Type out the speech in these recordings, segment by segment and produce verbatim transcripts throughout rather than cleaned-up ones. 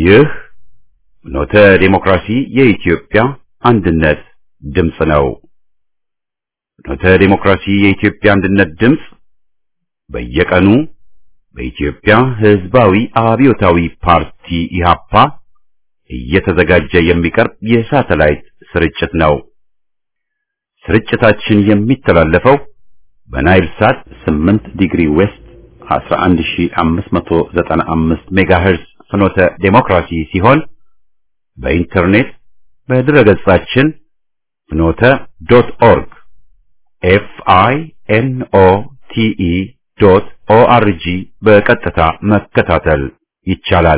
ይህ ኖተ ዲሞክራሲ የኢትዮጵያ አንድነት ድምጽ ነው። ኖተ ዲሞክራሲ የኢትዮጵያ አንድነት ድምጽ በየቀኑ በኢትዮጵያ ሕዝባዊ አብዮታዊ ፓርቲ ኢህአፓ እየተዘጋጀ የሚቀርብ የሳተላይት ስርጭት ነው። ስርጭታችን የሚተላለፈው በናይል ሳት ስምንት ዲግሪ ዌስት አስራ አንድ ሺህ አምስት መቶ ዘጠና አምስት ሜጋሄርዝ ፍኖተ ዲሞክራሲ ሲሆን በኢንተርኔት በድረገጻችን ፍኖተ ዶት ኦርግ ኤፍ አይ ኤን ኦ ቲ ኢ ዶት ኦ አር ጂ በቀጥታ መከታተል ይቻላል።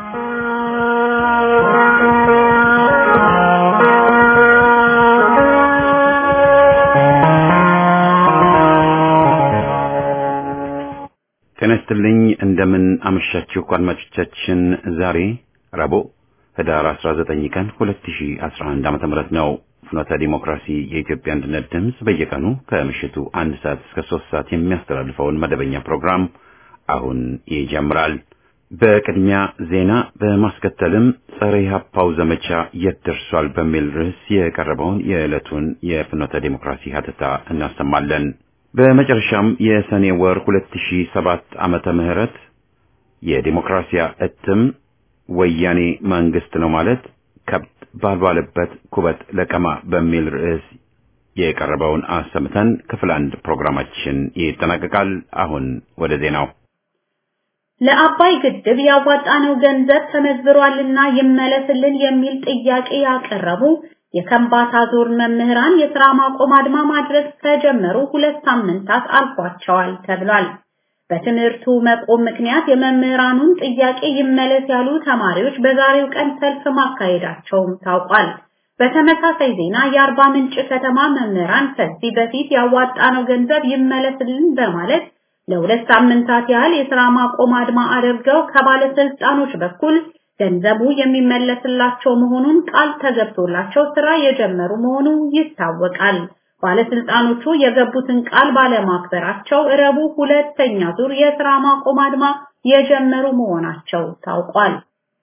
ተነስተልኝ እንደምን አመሻችሁ አድማጮቻችን። ዛሬ ረቡዕ ህዳር አስራ ዘጠኝ ቀን ሁለት ሺህ አስራ አንድ ዓመተ ምህረት ነው። ፍኖተ ዲሞክራሲ የኢትዮጵያ አንድነት ድምጽ በየቀኑ ከምሽቱ አንድ ሰዓት እስከ ሶስት ሰዓት የሚያስተላልፈውን መደበኛ ፕሮግራም አሁን ይጀምራል። በቅድሚያ ዜና በማስከተልም ጸረ ኢህአፓው ዘመቻ የት ደርሷል በሚል ርዕስ የቀረበውን የዕለቱን የፍኖተ ዲሞክራሲ ሀተታ እናሰማለን። በመጨረሻም የሰኔ ወር ሁለት ሺህ ሰባት ዓመተ ምህረት የዲሞክራሲያ እትም ወያኔ መንግስት ነው ማለት ከብት ባልባለበት ኩበት ለቀማ በሚል ርዕስ የቀረበውን አሰምተን ክፍል አንድ ፕሮግራማችን ይጠናቀቃል። አሁን ወደ ዜናው። ለአባይ ግድብ ያዋጣነው ገንዘብ ተመዝብሯልና ይመለስልን የሚል ጥያቄ ያቀረቡ የከምባታ ዞን መምህራን የሥራ ማቆም አድማ ማድረግ ከጀመሩ ሁለት ሳምንታት አልፏቸዋል ተብሏል። በትምህርቱ መቆም ምክንያት የመምህራኑን ጥያቄ ይመለስ ያሉ ተማሪዎች በዛሬው ቀን ሰልፍ ማካሄዳቸውም ታውቋል። በተመሳሳይ ዜና የአርባ ምንጭ ከተማ መምህራን ከዚህ በፊት ያዋጣነው ገንዘብ ይመለስልን በማለት ለሁለት ሳምንታት ያህል የሥራ ማቆም አድማ አድርገው ከባለስልጣኖች በኩል ገንዘቡ የሚመለስላቸው መሆኑን ቃል ተገብቶላቸው ስራ የጀመሩ መሆኑ ይታወቃል። ባለስልጣኖቹ የገቡትን ቃል ባለማክበራቸው ረቡዕ ሁለተኛ ዙር የሥራ ማቆም አድማ የጀመሩ መሆናቸው ታውቋል።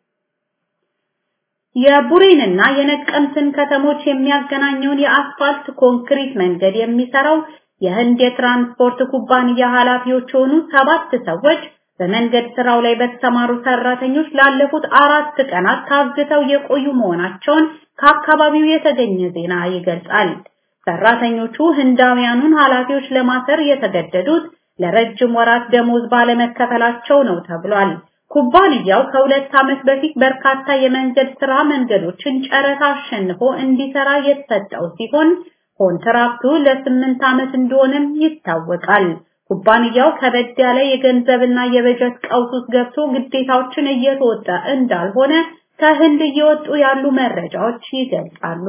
የቡሬንና የነቀምትን ከተሞች የሚያገናኘውን የአስፋልት ኮንክሪት መንገድ የሚሰራው የህንድ የትራንስፖርት ኩባንያ ኃላፊዎች የሆኑ ሰባት ሰዎች በመንገድ ስራው ላይ በተሰማሩ ሰራተኞች ላለፉት አራት ቀናት ታግተው የቆዩ መሆናቸውን ከአካባቢው የተገኘ ዜና ይገልጻል። ሰራተኞቹ ህንዳውያኑን ኃላፊዎች ለማሰር የተገደዱት ለረጅም ወራት ደሞዝ ባለመከፈላቸው ነው ተብሏል። ኩባንያው ከሁለት ዓመት በፊት በርካታ የመንገድ ስራ መንገዶችን ጨረታ አሸንፎ እንዲሰራ የተሰጠው ሲሆን ኮንትራክቱ ለስምንት ዓመት እንደሆነም ይታወቃል። ኩባንያው ከበድ ያለ የገንዘብና የበጀት ቀውስ ውስጥ ገብቶ ግዴታዎችን እየተወጣ እንዳልሆነ ከህንድ እየወጡ ያሉ መረጃዎች ይገልጻሉ።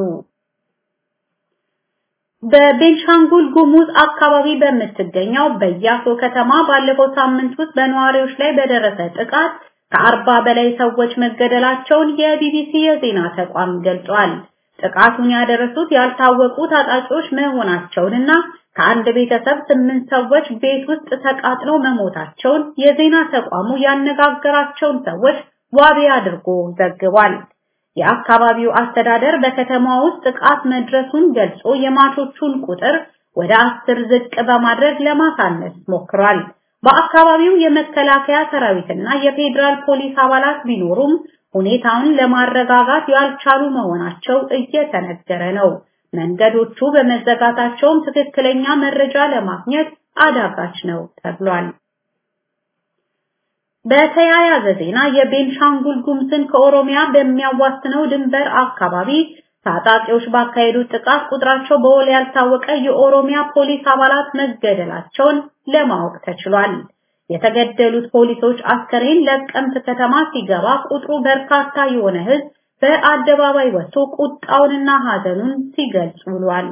በቤንሻንጉል ጉሙዝ አካባቢ በምትገኘው በያሶ ከተማ ባለፈው ሳምንት ውስጥ በነዋሪዎች ላይ በደረሰ ጥቃት ከአርባ በላይ ሰዎች መገደላቸውን የቢቢሲ የዜና ተቋም ገልጿል። ጥቃቱን ያደረሱት ያልታወቁ ታጣቂዎች መሆናቸውንና ከአንድ ቤተሰብ ስምንት ሰዎች ቤት ውስጥ ተቃጥለው መሞታቸውን የዜና ተቋሙ ያነጋገራቸውን ሰዎች ዋቢ አድርጎ ዘግቧል። የአካባቢው አስተዳደር በከተማው ውስጥ ጥቃት መድረሱን ገልጾ የሟቾቹን ቁጥር ወደ አስር ዝቅ በማድረግ ለማሳነስ ሞክሯል። በአካባቢው የመከላከያ ሰራዊትና የፌዴራል ፖሊስ አባላት ቢኖሩም ሁኔታውን ለማረጋጋት ያልቻሉ መሆናቸው እየተነገረ ነው። መንገዶቹ በመዘጋታቸው ትክክለኛ መረጃ ለማግኘት አዳጋች ነው ተብሏል። በተያያዘ ዜና የቤንሻንጉል ጉሙዝን ከኦሮሚያ በሚያዋስነው ድንበር አካባቢ ታጣቂዎች ባካሄዱት ጥቃት ቁጥራቸው በውል ያልታወቀ የኦሮሚያ ፖሊስ አባላት መገደላቸውን ለማወቅ ተችሏል። የተገደሉት ፖሊሶች አስከሬን ለቀምት ከተማ ሲገባ ቁጥሩ በርካታ የሆነ ህዝብ በአደባባይ ወጥቶ ቁጣውንና ሐዘኑን ሲገልጽ ውሏል።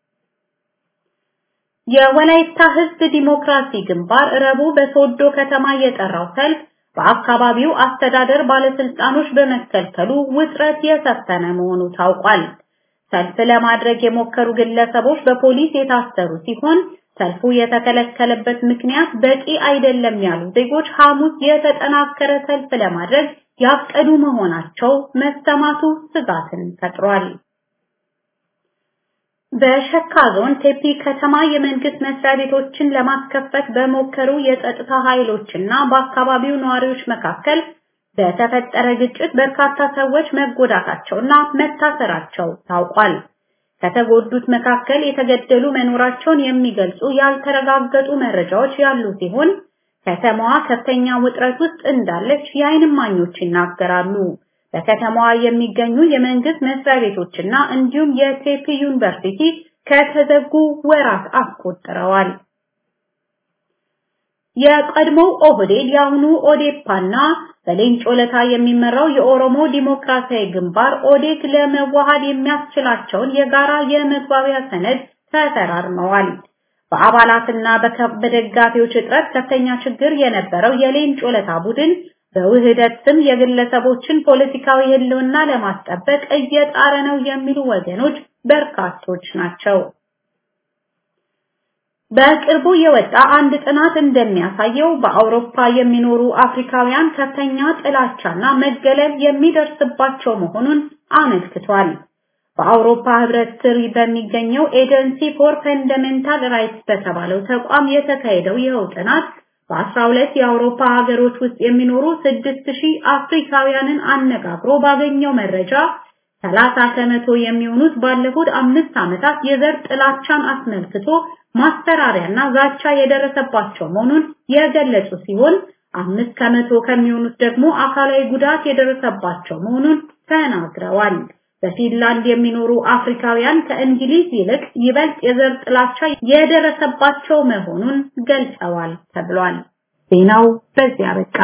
የወላይታ ህዝብ ዲሞክራሲ ግንባር ረቡዕ በሶዶ ከተማ የጠራው ሰልፍ በአካባቢው አስተዳደር ባለስልጣኖች በመከልከሉ ውጥረት የሰፈነ መሆኑ ታውቋል። ሰልፍ ለማድረግ የሞከሩ ግለሰቦች በፖሊስ የታሰሩ ሲሆን ሰልፉ የተከለከለበት ምክንያት በቂ አይደለም ያሉ ዜጎች ሐሙስ የተጠናከረ ሰልፍ ለማድረግ ያቀዱ መሆናቸው መሰማቱ ስጋትን ፈጥሯል። በሸካ ዞን ቴፒ ከተማ የመንግስት መስሪያ ቤቶችን ለማስከፈት በሞከሩ የጸጥታ ኃይሎችና በአካባቢው ነዋሪዎች መካከል በተፈጠረ ግጭት በርካታ ሰዎች መጎዳታቸውና መታሰራቸው ታውቋል። ከተጎዱት መካከል የተገደሉ መኖራቸውን የሚገልጹ ያልተረጋገጡ መረጃዎች ያሉ ሲሆን ከተማዋ ከፍተኛ ውጥረት ውስጥ እንዳለች የዓይን እማኞች ይናገራሉ። በከተማዋ የሚገኙ የመንግስት መስሪያ ቤቶችና እንዲሁም የቴፒ ዩኒቨርሲቲ ከተዘጉ ወራት አስቆጥረዋል። የቀድሞው ኦህዴድ የአሁኑ ኦዴፓና በሌንጮ ለታ የሚመራው የኦሮሞ ዲሞክራሲያዊ ግንባር ኦዴግ ለመዋሃድ የሚያስችላቸውን የጋራ የመግባቢያ ሰነድ ተፈራርመዋል። በአባላትና በደጋፊዎች እጥረት ከፍተኛ ችግር የነበረው የሌንጮ ለታ ቡድን በውህደት ስም የግለሰቦችን ፖለቲካዊ ህልውና ለማስጠበቅ እየጣረ ነው የሚሉ ወገኖች በርካቶች ናቸው። በቅርቡ የወጣ አንድ ጥናት እንደሚያሳየው በአውሮፓ የሚኖሩ አፍሪካውያን ከፍተኛ ጥላቻና መገለል የሚደርስባቸው መሆኑን አመልክቷል። በአውሮፓ ህብረት ስር በሚገኘው ኤጀንሲ ፎር ፈንዳሜንታል ራይትስ በተባለው ተቋም የተካሄደው ይኸው ጥናት በአስራ ሁለት የአውሮፓ ሀገሮች ውስጥ የሚኖሩ ስድስት ሺህ አፍሪካውያንን አነጋግሮ ባገኘው መረጃ ሰላሳ ከመቶ የሚሆኑት ባለፉት አምስት ዓመታት የዘር ጥላቻን አስመልክቶ ማስፈራሪያና ዛቻ የደረሰባቸው መሆኑን የገለጹ ሲሆን አምስት ከመቶ ከሚሆኑት ደግሞ አካላዊ ጉዳት የደረሰባቸው መሆኑን ተናግረዋል። በፊንላንድ የሚኖሩ አፍሪካውያን ከእንግሊዝ ይልቅ ይበልጥ የዘር ጥላቻ የደረሰባቸው መሆኑን ገልጸዋል ተብሏል። ዜናው በዚያ በቃ።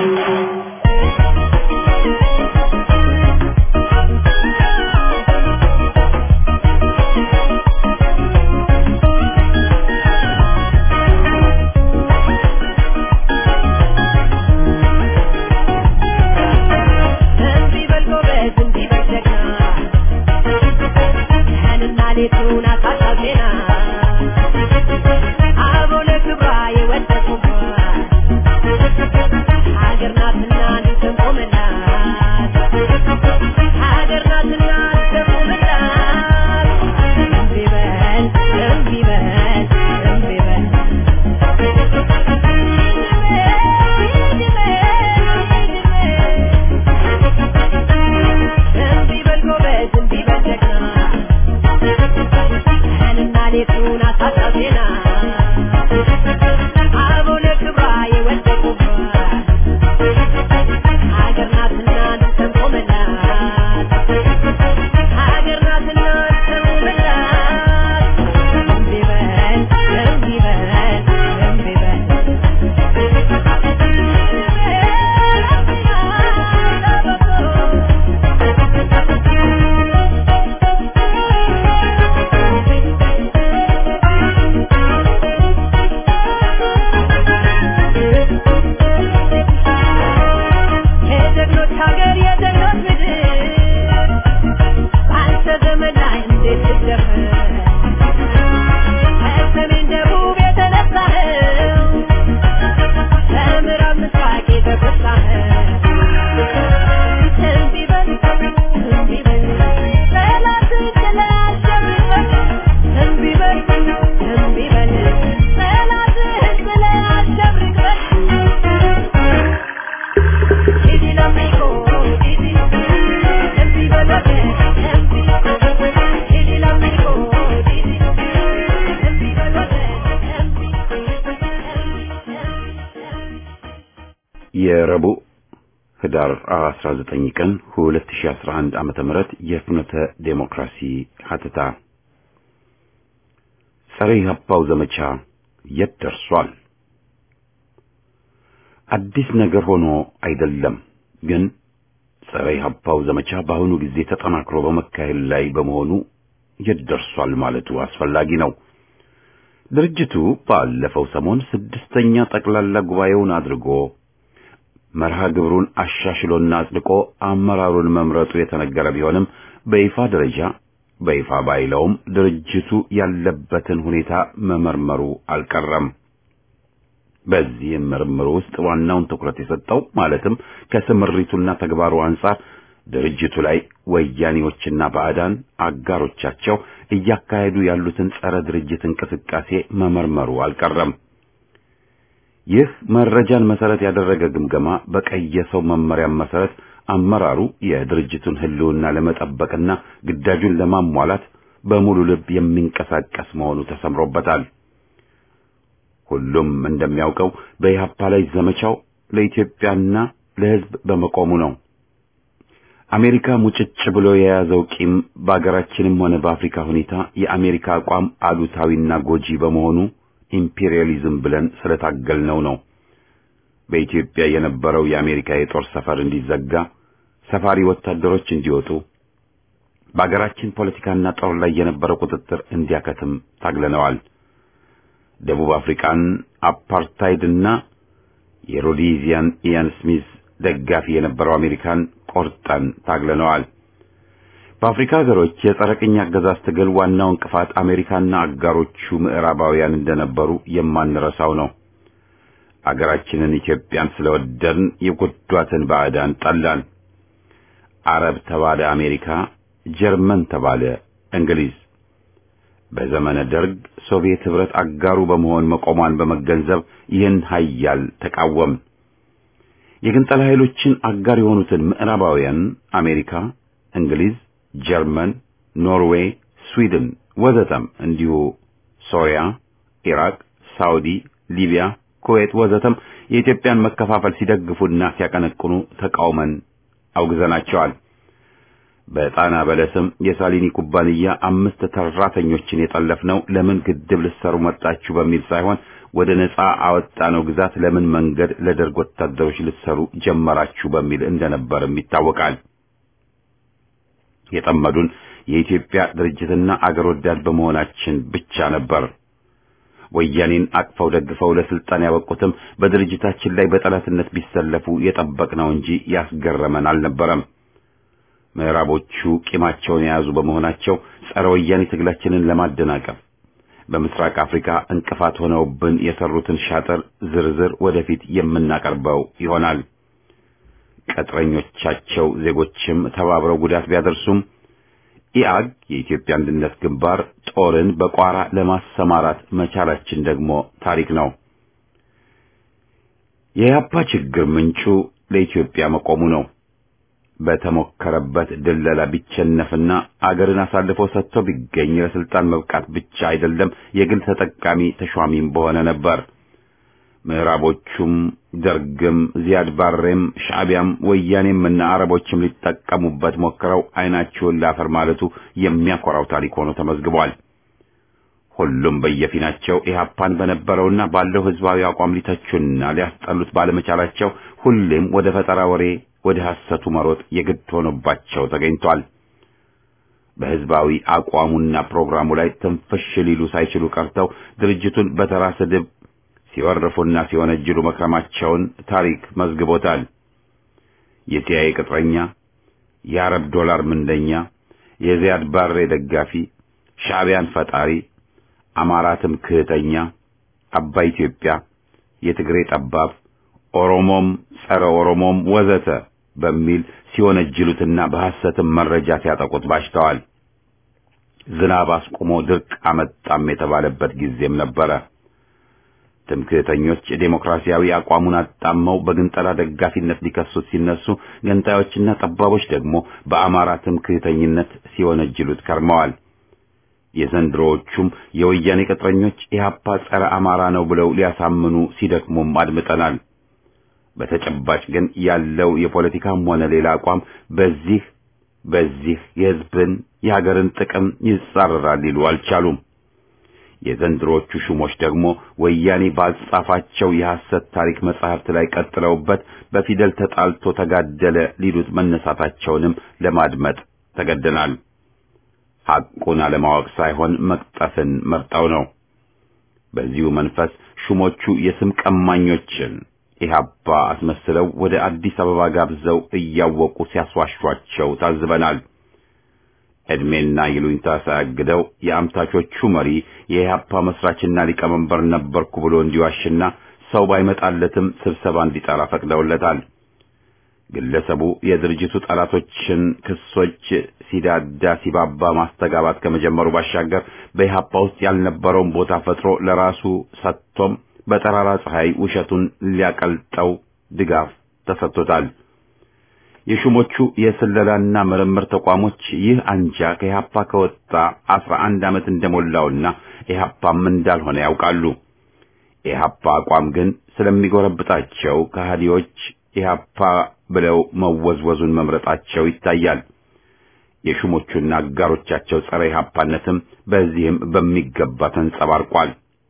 የረቡዕ ህዳር አስራ ዘጠኝ ቀን ሁለት ሺህ አስራ አንድ ዓመተ ምህረት የፍኖተ ዴሞክራሲ ሀተታ ጸረ ኢህአፓው ዘመቻ የት ደርሷል? አዲስ ነገር ሆኖ አይደለም፣ ግን ጸረ ኢህአፓው ዘመቻ በአሁኑ ጊዜ ተጠናክሮ በመካሄድ ላይ በመሆኑ የት ደርሷል ማለቱ አስፈላጊ ነው። ድርጅቱ ባለፈው ሰሞን ስድስተኛ ጠቅላላ ጉባኤውን አድርጎ መርሃ ግብሩን አሻሽሎና አጽድቆ አመራሩን መምረጡ የተነገረ ቢሆንም በይፋ ደረጃ በይፋ ባይለውም ድርጅቱ ያለበትን ሁኔታ መመርመሩ አልቀረም። በዚህም ምርምር ውስጥ ዋናውን ትኩረት የሰጠው ማለትም ከስምሪቱና ተግባሩ አንጻር ድርጅቱ ላይ ወያኔዎችና ባዕዳን አጋሮቻቸው እያካሄዱ ያሉትን ጸረ ድርጅት እንቅስቃሴ መመርመሩ አልቀረም። ይህ መረጃን መሰረት ያደረገ ግምገማ በቀየሰው መመሪያ መሰረት አመራሩ የድርጅቱን ህልውና ለመጠበቅና ግዳጁን ለማሟላት በሙሉ ልብ የሚንቀሳቀስ መሆኑ ተሰምሮበታል። ሁሉም እንደሚያውቀው በኢህአፓ ላይ ዘመቻው ለኢትዮጵያና ለህዝብ በመቆሙ ነው። አሜሪካ ሙጭጭ ብሎ የያዘው ቂም በአገራችንም ሆነ በአፍሪካ ሁኔታ የአሜሪካ አቋም አሉታዊና ጎጂ በመሆኑ ኢምፔሪያሊዝም ብለን ስለታገልነው ነው። በኢትዮጵያ የነበረው የአሜሪካ የጦር ሰፈር እንዲዘጋ፣ ሰፋሪ ወታደሮች እንዲወጡ፣ በአገራችን ፖለቲካና ጦር ላይ የነበረው ቁጥጥር እንዲያከትም ታግለነዋል። ደቡብ አፍሪካን አፓርታይድና የሮዲዚያን ኢያን ስሚዝ ደጋፊ የነበረው አሜሪካን ቆርጠን ታግለነዋል። በአፍሪካ ሀገሮች የጸረ ቅኝ አገዛዝ ትግል ዋናው እንቅፋት አሜሪካና አጋሮቹ ምዕራባውያን እንደነበሩ የማንረሳው ነው። አገራችንን ኢትዮጵያን ስለወደድን የጎዷትን ባዕዳን ጠላን። አረብ ተባለ አሜሪካ፣ ጀርመን ተባለ እንግሊዝ። በዘመነ ደርግ ሶቪየት ህብረት አጋሩ በመሆን መቆሟን በመገንዘብ ይህን ኃያል ተቃወም። የግንጠላ ኃይሎችን አጋር የሆኑትን ምዕራባውያን አሜሪካ፣ እንግሊዝ፣ ጀርመን፣ ኖርዌይ፣ ስዊድን ወዘተም እንዲሁ ሶሪያ፣ ኢራቅ፣ ሳውዲ፣ ሊቢያ፣ ኩዌት ወዘተም የኢትዮጵያን መከፋፈል ሲደግፉና ሲያቀነቅኑ ተቃውመን አውግዘናቸዋል። በጣና በለስም የሳሊኒ ኩባንያ አምስት ተራተኞችን የጠለፍነው ለምን ግድብ ልትሰሩ መጣችሁ በሚል ሳይሆን ወደ ነጻ አወጣነው ግዛት ለምን መንገድ ለደርግ ወታደሮች ልትሰሩ ጀመራችሁ በሚል እንደነበርም ይታወቃል። የጠመዱን የኢትዮጵያ ድርጅትና አገር ወዳድ በመሆናችን ብቻ ነበር። ወያኔን አቅፈው ደግፈው ለስልጣን ያበቁትም በድርጅታችን ላይ በጠላትነት ቢሰለፉ የጠበቅነው እንጂ ያስገረመን አልነበረም። ምዕራቦቹ ቂማቸውን የያዙ በመሆናቸው ጸረ ወያኔ ትግላችንን ለማደናቀፍ በምስራቅ አፍሪካ እንቅፋት ሆነውብን የሰሩትን ሻጥር ዝርዝር ወደፊት የምናቀርበው ይሆናል። ቀጥረኞቻቸው ዜጎችም ተባብረው ጉዳት ቢያደርሱም ኢአግ የኢትዮጵያ አንድነት ግንባር ጦርን በቋራ ለማሰማራት መቻላችን ደግሞ ታሪክ ነው። የኢህአፓ ችግር ምንጩ ለኢትዮጵያ መቆሙ ነው። በተሞከረበት ድለላ ቢቸነፍና አገርን አሳልፎ ሰጥቶ ቢገኝ ለስልጣን መብቃት ብቻ አይደለም የግል ተጠቃሚ ተሿሚም በሆነ ነበር። ምዕራቦቹም ደርግም ዚያድ ባሬም ሻዕቢያም ወያኔም እና አረቦችም ሊጠቀሙበት ሞክረው አይናቸውን ላፈር ማለቱ የሚያኮራው ታሪክ ሆኖ ተመዝግቧል። ሁሉም በየፊናቸው ኢህአፓን በነበረውና ባለው ህዝባዊ አቋም ሊተቹና ሊያስጠሉት ባለመቻላቸው ሁሌም ወደ ፈጠራ ወሬ ወደ ሐሰቱ መሮጥ የግድ ሆኖባቸው ተገኝቷል። በህዝባዊ አቋሙና ፕሮግራሙ ላይ ተንፈሽ ሊሉ ሳይችሉ ቀርተው ድርጅቱን በተራ ስድብ ሲወርፉና ሲወነጅሉ መክረማቸውን ታሪክ መዝግቦታል። የሲአይኤ ቅጥረኛ፣ የአረብ ዶላር ምንደኛ፣ የዚያድ ባሬ ደጋፊ፣ ሻዕቢያን ፈጣሪ፣ አማራትም ክህተኛ፣ አባይ ኢትዮጵያ፣ የትግሬ ጠባብ፣ ኦሮሞም ጸረ ኦሮሞም ወዘተ በሚል ሲወነጅሉትና በሐሰትም መረጃ ሲያጠቁት ባሽተዋል። ዝናብ አስቆሞ ድርቅ አመጣም የተባለበት ጊዜም ነበረ። ትምክህተኞች ዴሞክራሲያዊ አቋሙን አጣመው በግንጠላ ደጋፊነት ሊከሱት ሲነሱ፣ ገንጣዮችና ጠባቦች ደግሞ በአማራ ትምክህተኝነት ሲወነጅሉት ከርመዋል። የዘንድሮዎቹም የወያኔ ቅጥረኞች ኢህአፓ ጸረ አማራ ነው ብለው ሊያሳምኑ ሲደክሙም አድምጠናል። በተጨባጭ ግን ያለው የፖለቲካም ሆነ ሌላ አቋም በዚህ በዚህ የህዝብን የሀገርን ጥቅም ይጻረራል ሊሉ አልቻሉም። የዘንድሮቹ ሹሞች ደግሞ ወያኔ ባጻፋቸው የሐሰት ታሪክ መጻሕፍት ላይ ቀጥለውበት በፊደል ተጣልቶ ተጋደለ ሊሉት መነሳታቸውንም ለማድመጥ ተገደናል። ሐቁን አለማወቅ ሳይሆን መቅጠፍን መርጠው ነው። በዚሁ መንፈስ ሹሞቹ የስም ቀማኞችን ኢህአፓ አስመስለው ወደ አዲስ አበባ ጋብዘው እያወቁ ሲያስዋሿቸው ታዝበናል። እድሜና ይሉኝታ ሳያግደው የአምታቾቹ መሪ የኢህአፓ መስራችና ሊቀመንበር ነበርኩ ብሎ እንዲዋሽና ሰው ባይመጣለትም ስብሰባ እንዲጠራ ፈቅደውለታል። ግለሰቡ የድርጅቱ ጠላቶችን ክሶች ሲዳዳ ሲባባ ማስተጋባት ከመጀመሩ ባሻገር በኢህአፓ ውስጥ ያልነበረውን ቦታ ፈጥሮ ለራሱ ሰጥቶም በጠራራ ፀሐይ ውሸቱን ሊያቀልጠው ድጋፍ ተሰጥቶታል። የሹሞቹ የስለላና ምርምር ተቋሞች ይህ አንጃ ከኢህአፓ ከወጣ አስራ አንድ ዓመት እንደሞላውና ኢህአፓም እንዳልሆነ ያውቃሉ። ኢህአፓ አቋም ግን ስለሚጎረብጣቸው ከሃዲዎች ኢህአፓ ብለው መወዝወዙን መምረጣቸው ይታያል። የሹሞቹና አጋሮቻቸው ጸረ ኢህአፓነትም በዚህም በሚገባ ተንጸባርቋል።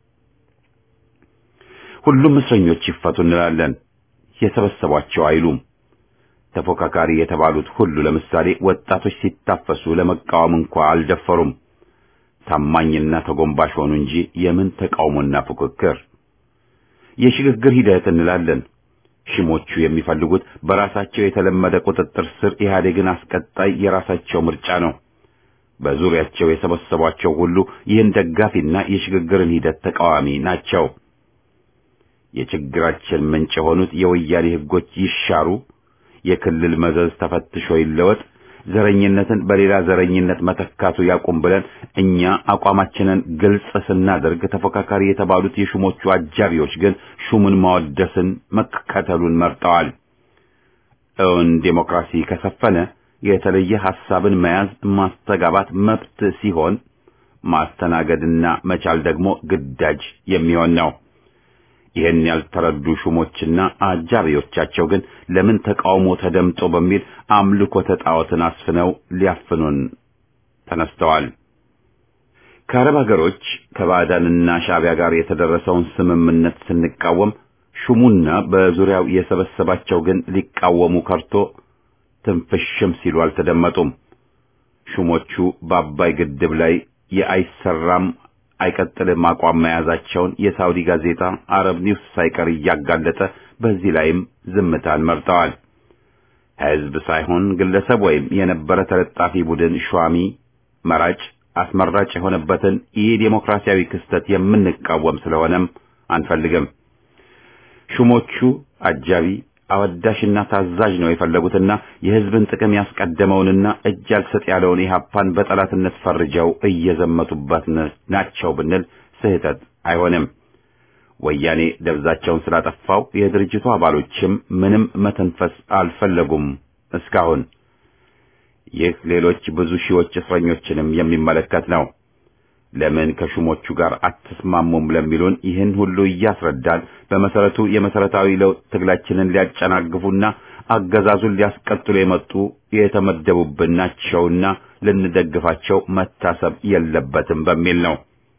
ሁሉም እስረኞች ይፈቱ እንላለን፣ የሰበሰቧቸው አይሉም። ተፎካካሪ የተባሉት ሁሉ ለምሳሌ ወጣቶች ሲታፈሱ ለመቃወም እንኳ አልደፈሩም። ታማኝና ተጎንባሽ ሆኑ እንጂ የምን ተቃውሞና ፉክክር። የሽግግር ሂደት እንላለን። ሽሞቹ የሚፈልጉት በራሳቸው የተለመደ ቁጥጥር ስር ኢህአዴግን አስቀጣይ የራሳቸው ምርጫ ነው። በዙሪያቸው የሰበሰቧቸው ሁሉ ይህን ደጋፊና የሽግግርን ሂደት ተቃዋሚ ናቸው። የችግራችን ምንጭ የሆኑት የወያኔ ህጎች ይሻሩ፣ የክልል መዘዝ ተፈትሾ ይለወጥ፣ ዘረኝነትን በሌላ ዘረኝነት መተካቱ ያቁም ብለን እኛ አቋማችንን ግልጽ ስናደርግ ተፎካካሪ የተባሉት የሹሞቹ አጃቢዎች ግን ሹሙን ማወደስን መከተሉን መርጠዋል። እውን ዴሞክራሲ ከሰፈነ የተለየ ሐሳብን መያዝ ማስተጋባት መብት ሲሆን ማስተናገድና መቻል ደግሞ ግዳጅ የሚሆን ነው። ይህን ያልተረዱ ሹሞችና አጃቢዎቻቸው ግን ለምን ተቃውሞ ተደምጦ በሚል አምልኮተ ጣዖትን አስፍነው ሊያፍኑን ተነስተዋል። ከአረብ ሀገሮች ከባዕዳንና ሻዕቢያ ጋር የተደረሰውን ስምምነት ስንቃወም ሹሙና በዙሪያው የሰበሰባቸው ግን ሊቃወሙ ከርቶ ትንፍሽም ሲሉ አልተደመጡም። ሹሞቹ በአባይ ግድብ ላይ የአይሰራም አይቀጥልም አቋም መያዛቸውን የሳውዲ ጋዜጣ አረብ ኒውስ ሳይቀር እያጋለጠ በዚህ ላይም ዝምታን መርጠዋል። ህዝብ ሳይሆን ግለሰብ ወይም የነበረ ተለጣፊ ቡድን ሿሚ መራጭ አስመራጭ የሆነበትን የዲሞክራሲያዊ ክስተት የምንቃወም ስለሆነም አንፈልግም። ሹሞቹ አጃቢ አወዳሽና ታዛዥ ነው የፈለጉትና የህዝብን ጥቅም ያስቀደመውንና እጅ ያልሰጥ ያለውን ኢህአፓን በጠላትነት ፈርጀው እየዘመቱበት ናቸው ብንል ስህተት አይሆንም። ወያኔ ደብዛቸውን ስላጠፋው የድርጅቱ አባሎችም ምንም መተንፈስ አልፈለጉም እስካሁን። ይህ ሌሎች ብዙ ሺዎች እስረኞችንም የሚመለከት ነው። ለምን ከሹሞቹ ጋር አትስማሙም ለሚሉን ይህን ሁሉ እያስረዳን በመሰረቱ የመሰረታዊ ለውጥ ትግላችንን ሊያጨናግፉና አገዛዙን ሊያስቀጥሉ የመጡ የተመደቡብን ናቸውና ልንደግፋቸው መታሰብ የለበትም በሚል ነው።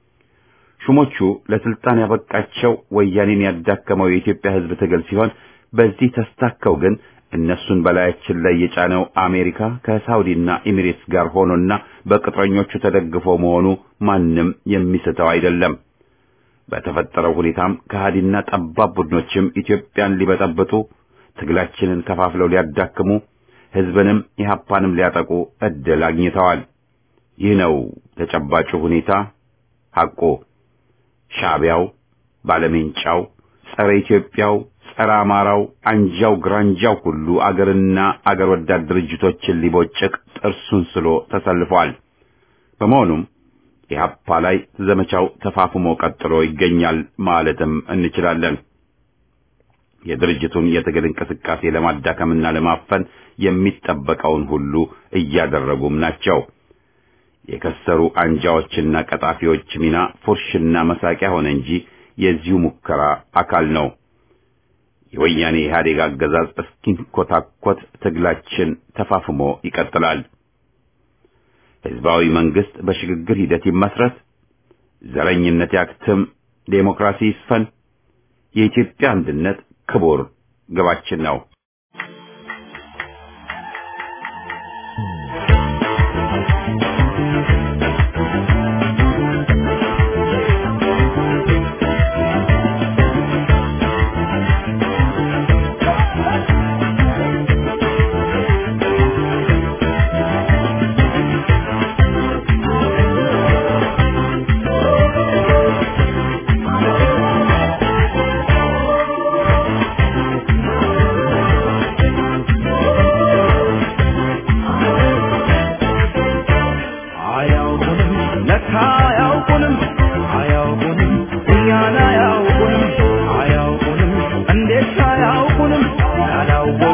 ሹሞቹ ለስልጣን ያበቃቸው ወያኔን ያዳከመው የኢትዮጵያ ህዝብ ትግል ሲሆን በዚህ ተስታከው ግን እነሱን በላያችን ላይ የጫነው አሜሪካ ከሳውዲና ኤሚሬትስ ጋር ሆኖና በቅጥረኞቹ ተደግፎ መሆኑ ማንም የሚስተው አይደለም። በተፈጠረው ሁኔታም ከሃዲና ጠባብ ቡድኖችም ኢትዮጵያን ሊበጠብጡ ትግላችንን ከፋፍለው ሊያዳክሙ ህዝብንም ኢህአፓንም ሊያጠቁ እድል አግኝተዋል። ይህ ነው ተጨባጩ ሁኔታ ሐቁ። ሻዕቢያው፣ ባለሜንጫው፣ ጸረ ኢትዮጵያው፣ ጸረ አማራው፣ አንጃው ግራንጃው ሁሉ አገርና አገር ወዳድ ድርጅቶችን ሊቦጭቅ ጥርሱን ስሎ ተሰልፏል። በመሆኑም ኢህአፓ ላይ ዘመቻው ተፋፍሞ ቀጥሎ ይገኛል ማለትም እንችላለን። የድርጅቱን የትግል እንቅስቃሴ ለማዳከምና ለማፈን የሚጠበቀውን ሁሉ እያደረጉም ናቸው። የከሰሩ አንጃዎችና ቀጣፊዎች ሚና ፉርሽና መሳቂያ ሆነ እንጂ የዚሁ ሙከራ አካል ነው። የወያኔ ኢህአዴግ አገዛዝ እስኪንኮታኮት ትግላችን ተፋፍሞ ይቀጥላል። ህዝባዊ መንግስት በሽግግር ሂደት ይመስረት፣ ዘረኝነት ያክትም፣ ዴሞክራሲ ይስፈን። የኢትዮጵያ አንድነት ክቡር ግባችን ነው።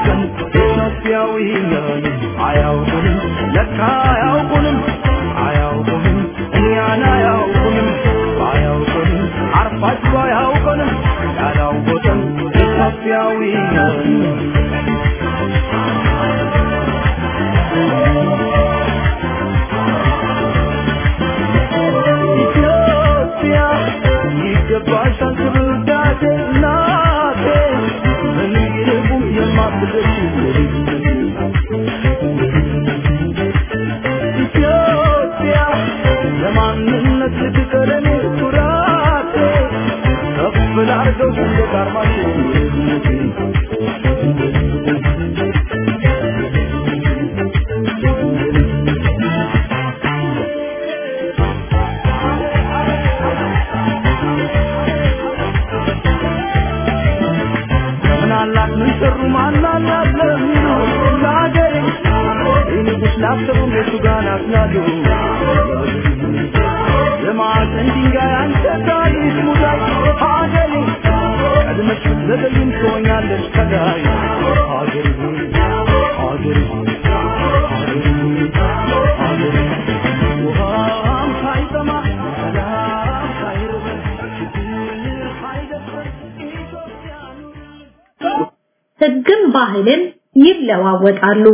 ያላወቀን ኢትዮጵያዊ ነን አያውቁንም ለካ አያውቁንም አያውቁንም እኛን አያውቁንም አያውቁንም አርፋችሁ አያውቁንም ያላወቀን ኢትዮጵያዊ ነን ኢትዮጵያ ይገባሻል ትውልዳቴ እናቴ ምን ይልቁም የማትደርሺ ኢትዮጵያ ለማንነት ልትቀረኔ ኩራቴ ከፍ ላርገው ሰንደቅ ዓርማሽን ላፍተው ለሱጋና አስናዱ ለማን ድንጋይ አንተ ታሪክ ሙዳይ ሀገሬ ቀድመሽ ዘገይም ትሆኛለሽ ከላይ ሀገሬ ሀገሬ ሀገሬ ውሃም ሳይጠማ ሰላም ሳይርበን ችግር ሳይደፍረን ኢትዮጵያን ሕግም ባህልን ይለዋወጣሉ።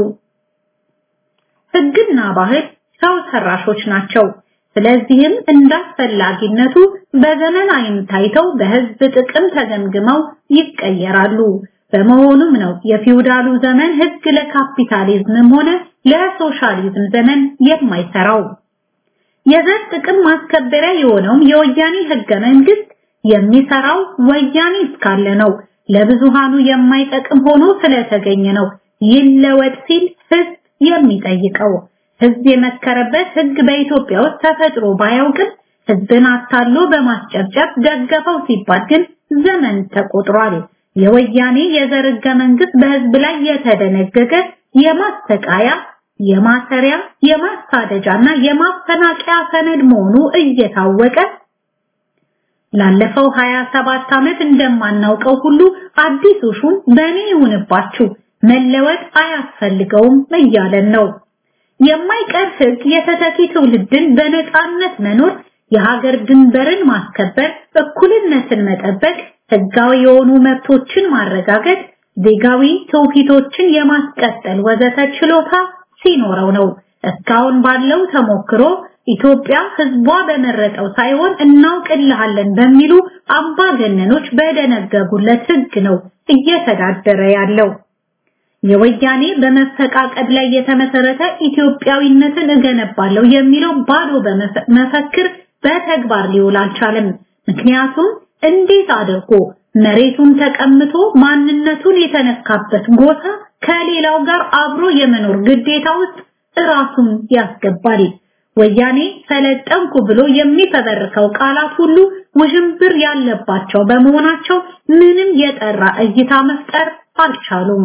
ሕግና ባህል ሰው ሰራሾች ናቸው። ስለዚህም እንዳስፈላጊነቱ በዘመን አይን ታይተው በህዝብ ጥቅም ተገምግመው ይቀየራሉ። በመሆኑም ነው የፊውዳሉ ዘመን ሕግ ለካፒታሊዝምም ሆነ ለሶሻሊዝም ዘመን የማይሰራው። የዘር ጥቅም ማስከበሪያ የሆነው የወያኔ ሕገ መንግስት የሚሰራው ወያኔ እስካለ ነው። ለብዙሃኑ የማይጠቅም ሆኖ ስለተገኘ ነው ይለወጥ ሲል ህዝብ የሚጠይቀው። ህዝብ የመከረበት ህግ በኢትዮጵያ ውስጥ ተፈጥሮ ባያውቅም ህዝብን አታሎ በማስጨብጨብ ደገፈው ሲባል ግን ዘመን ተቆጥሯል። የወያኔ የዘር ሕገ መንግስት በህዝብ ላይ የተደነገገ የማስተቃያ፣ የማሰሪያ፣ የማሳደጃና የማፈናቀያ ሰነድ መሆኑ እየታወቀ ላለፈው ሀያ ሰባት ዓመት እንደማናውቀው ሁሉ አዲሱ ሹም በኔ ይሁንባችሁ መለወጥ አያስፈልገውም እያለን ነው። የማይቀር ህግ የተተኪ ትውልድን በነፃነት መኖር፣ የሀገር ድንበርን ማስከበር፣ እኩልነትን መጠበቅ፣ ህጋዊ የሆኑ መብቶችን ማረጋገጥ፣ ዜጋዊ ትውፊቶችን የማስቀጠል ወዘተ ችሎታ ሲኖረው ነው። እስካሁን ባለው ተሞክሮ ኢትዮጵያ ህዝቧ በመረጠው ሳይሆን እናውቅልሃለን በሚሉ አምባገነኖች በደነገጉለት ህግ ነው እየተዳደረ ያለው። የወያኔ በመፈቃቀድ ላይ የተመሰረተ ኢትዮጵያዊነትን እገነባለሁ የሚለው ባዶ በመፈክር በተግባር ሊውል አልቻለም። ምክንያቱም እንዴት አድርጎ መሬቱን ተቀምጦ ማንነቱን የተነካበት ጎሳ ከሌላው ጋር አብሮ የመኖር ግዴታ ውስጥ ራሱን ያስገባል? ወያኔ ሰለጠንኩ ብሎ የሚፈበርከው ቃላት ሁሉ ውዥንብር ያለባቸው በመሆናቸው ምንም የጠራ እይታ መፍጠር አልቻሉም።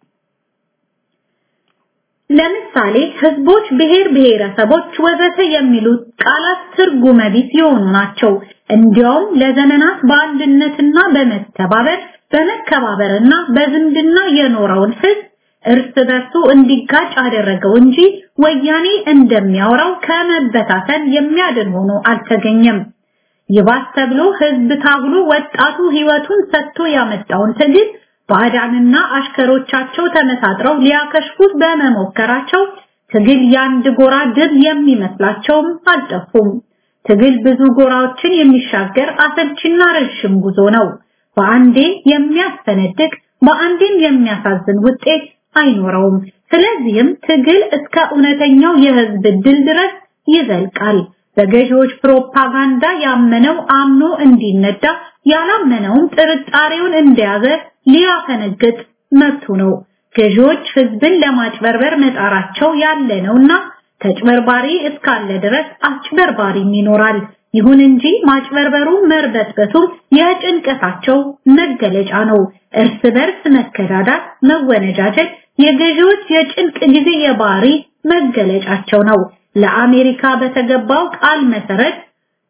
ለምሳሌ ህዝቦች፣ ብሔር ብሔረሰቦች ወዘተ የሚሉት ቃላት ትርጉመ ቢስ የሆኑ ናቸው። እንዲያውም ለዘመናት በአንድነትና በመተባበር በመከባበርና በዝምድና የኖረውን ህዝብ እርስ በርሱ እንዲጋጭ አደረገው እንጂ ወያኔ እንደሚያወራው ከመበታተን የሚያድን ሆኖ አልተገኘም። ይባስ ተብሎ ህዝብ ታግሎ ወጣቱ ህይወቱን ሰጥቶ ያመጣውን ትግል ባዕዳንና አሽከሮቻቸው ተመሳጥረው ሊያከሽፉት በመሞከራቸው ትግል ያንድ ጎራ ድል የሚመስላቸውም አልጠፉም። ትግል ብዙ ጎራዎችን የሚሻገር አሰልችና ረጅም ጉዞ ነው። በአንዴ የሚያስፈነድቅ በአንዴም የሚያሳዝን ውጤት አይኖረውም። ስለዚህም ትግል እስከ እውነተኛው የህዝብ ድል ድረስ ይዘልቃል። በገዢዎች ፕሮፓጋንዳ ያመነው አምኖ እንዲነዳ፣ ያላመነውም ጥርጣሬውን እንደያዘ ሊያፈነግጥ መብቱ ነው። ገዢዎች ህዝብን ለማጭበርበር መጣራቸው ያለ ነውና ተጭበርባሪ እስካለ ድረስ አጭበርባሪም ይኖራል። ይሁን እንጂ ማጭበርበሩ መርበትበቱ የጭንቀታቸው መገለጫ ነው። እርስ በርስ መከዳዳት፣ መወነጃጀት የገዢዎች የጭንቅ ጊዜ የባህሪ መገለጫቸው ነው። ለአሜሪካ በተገባው ቃል መሰረት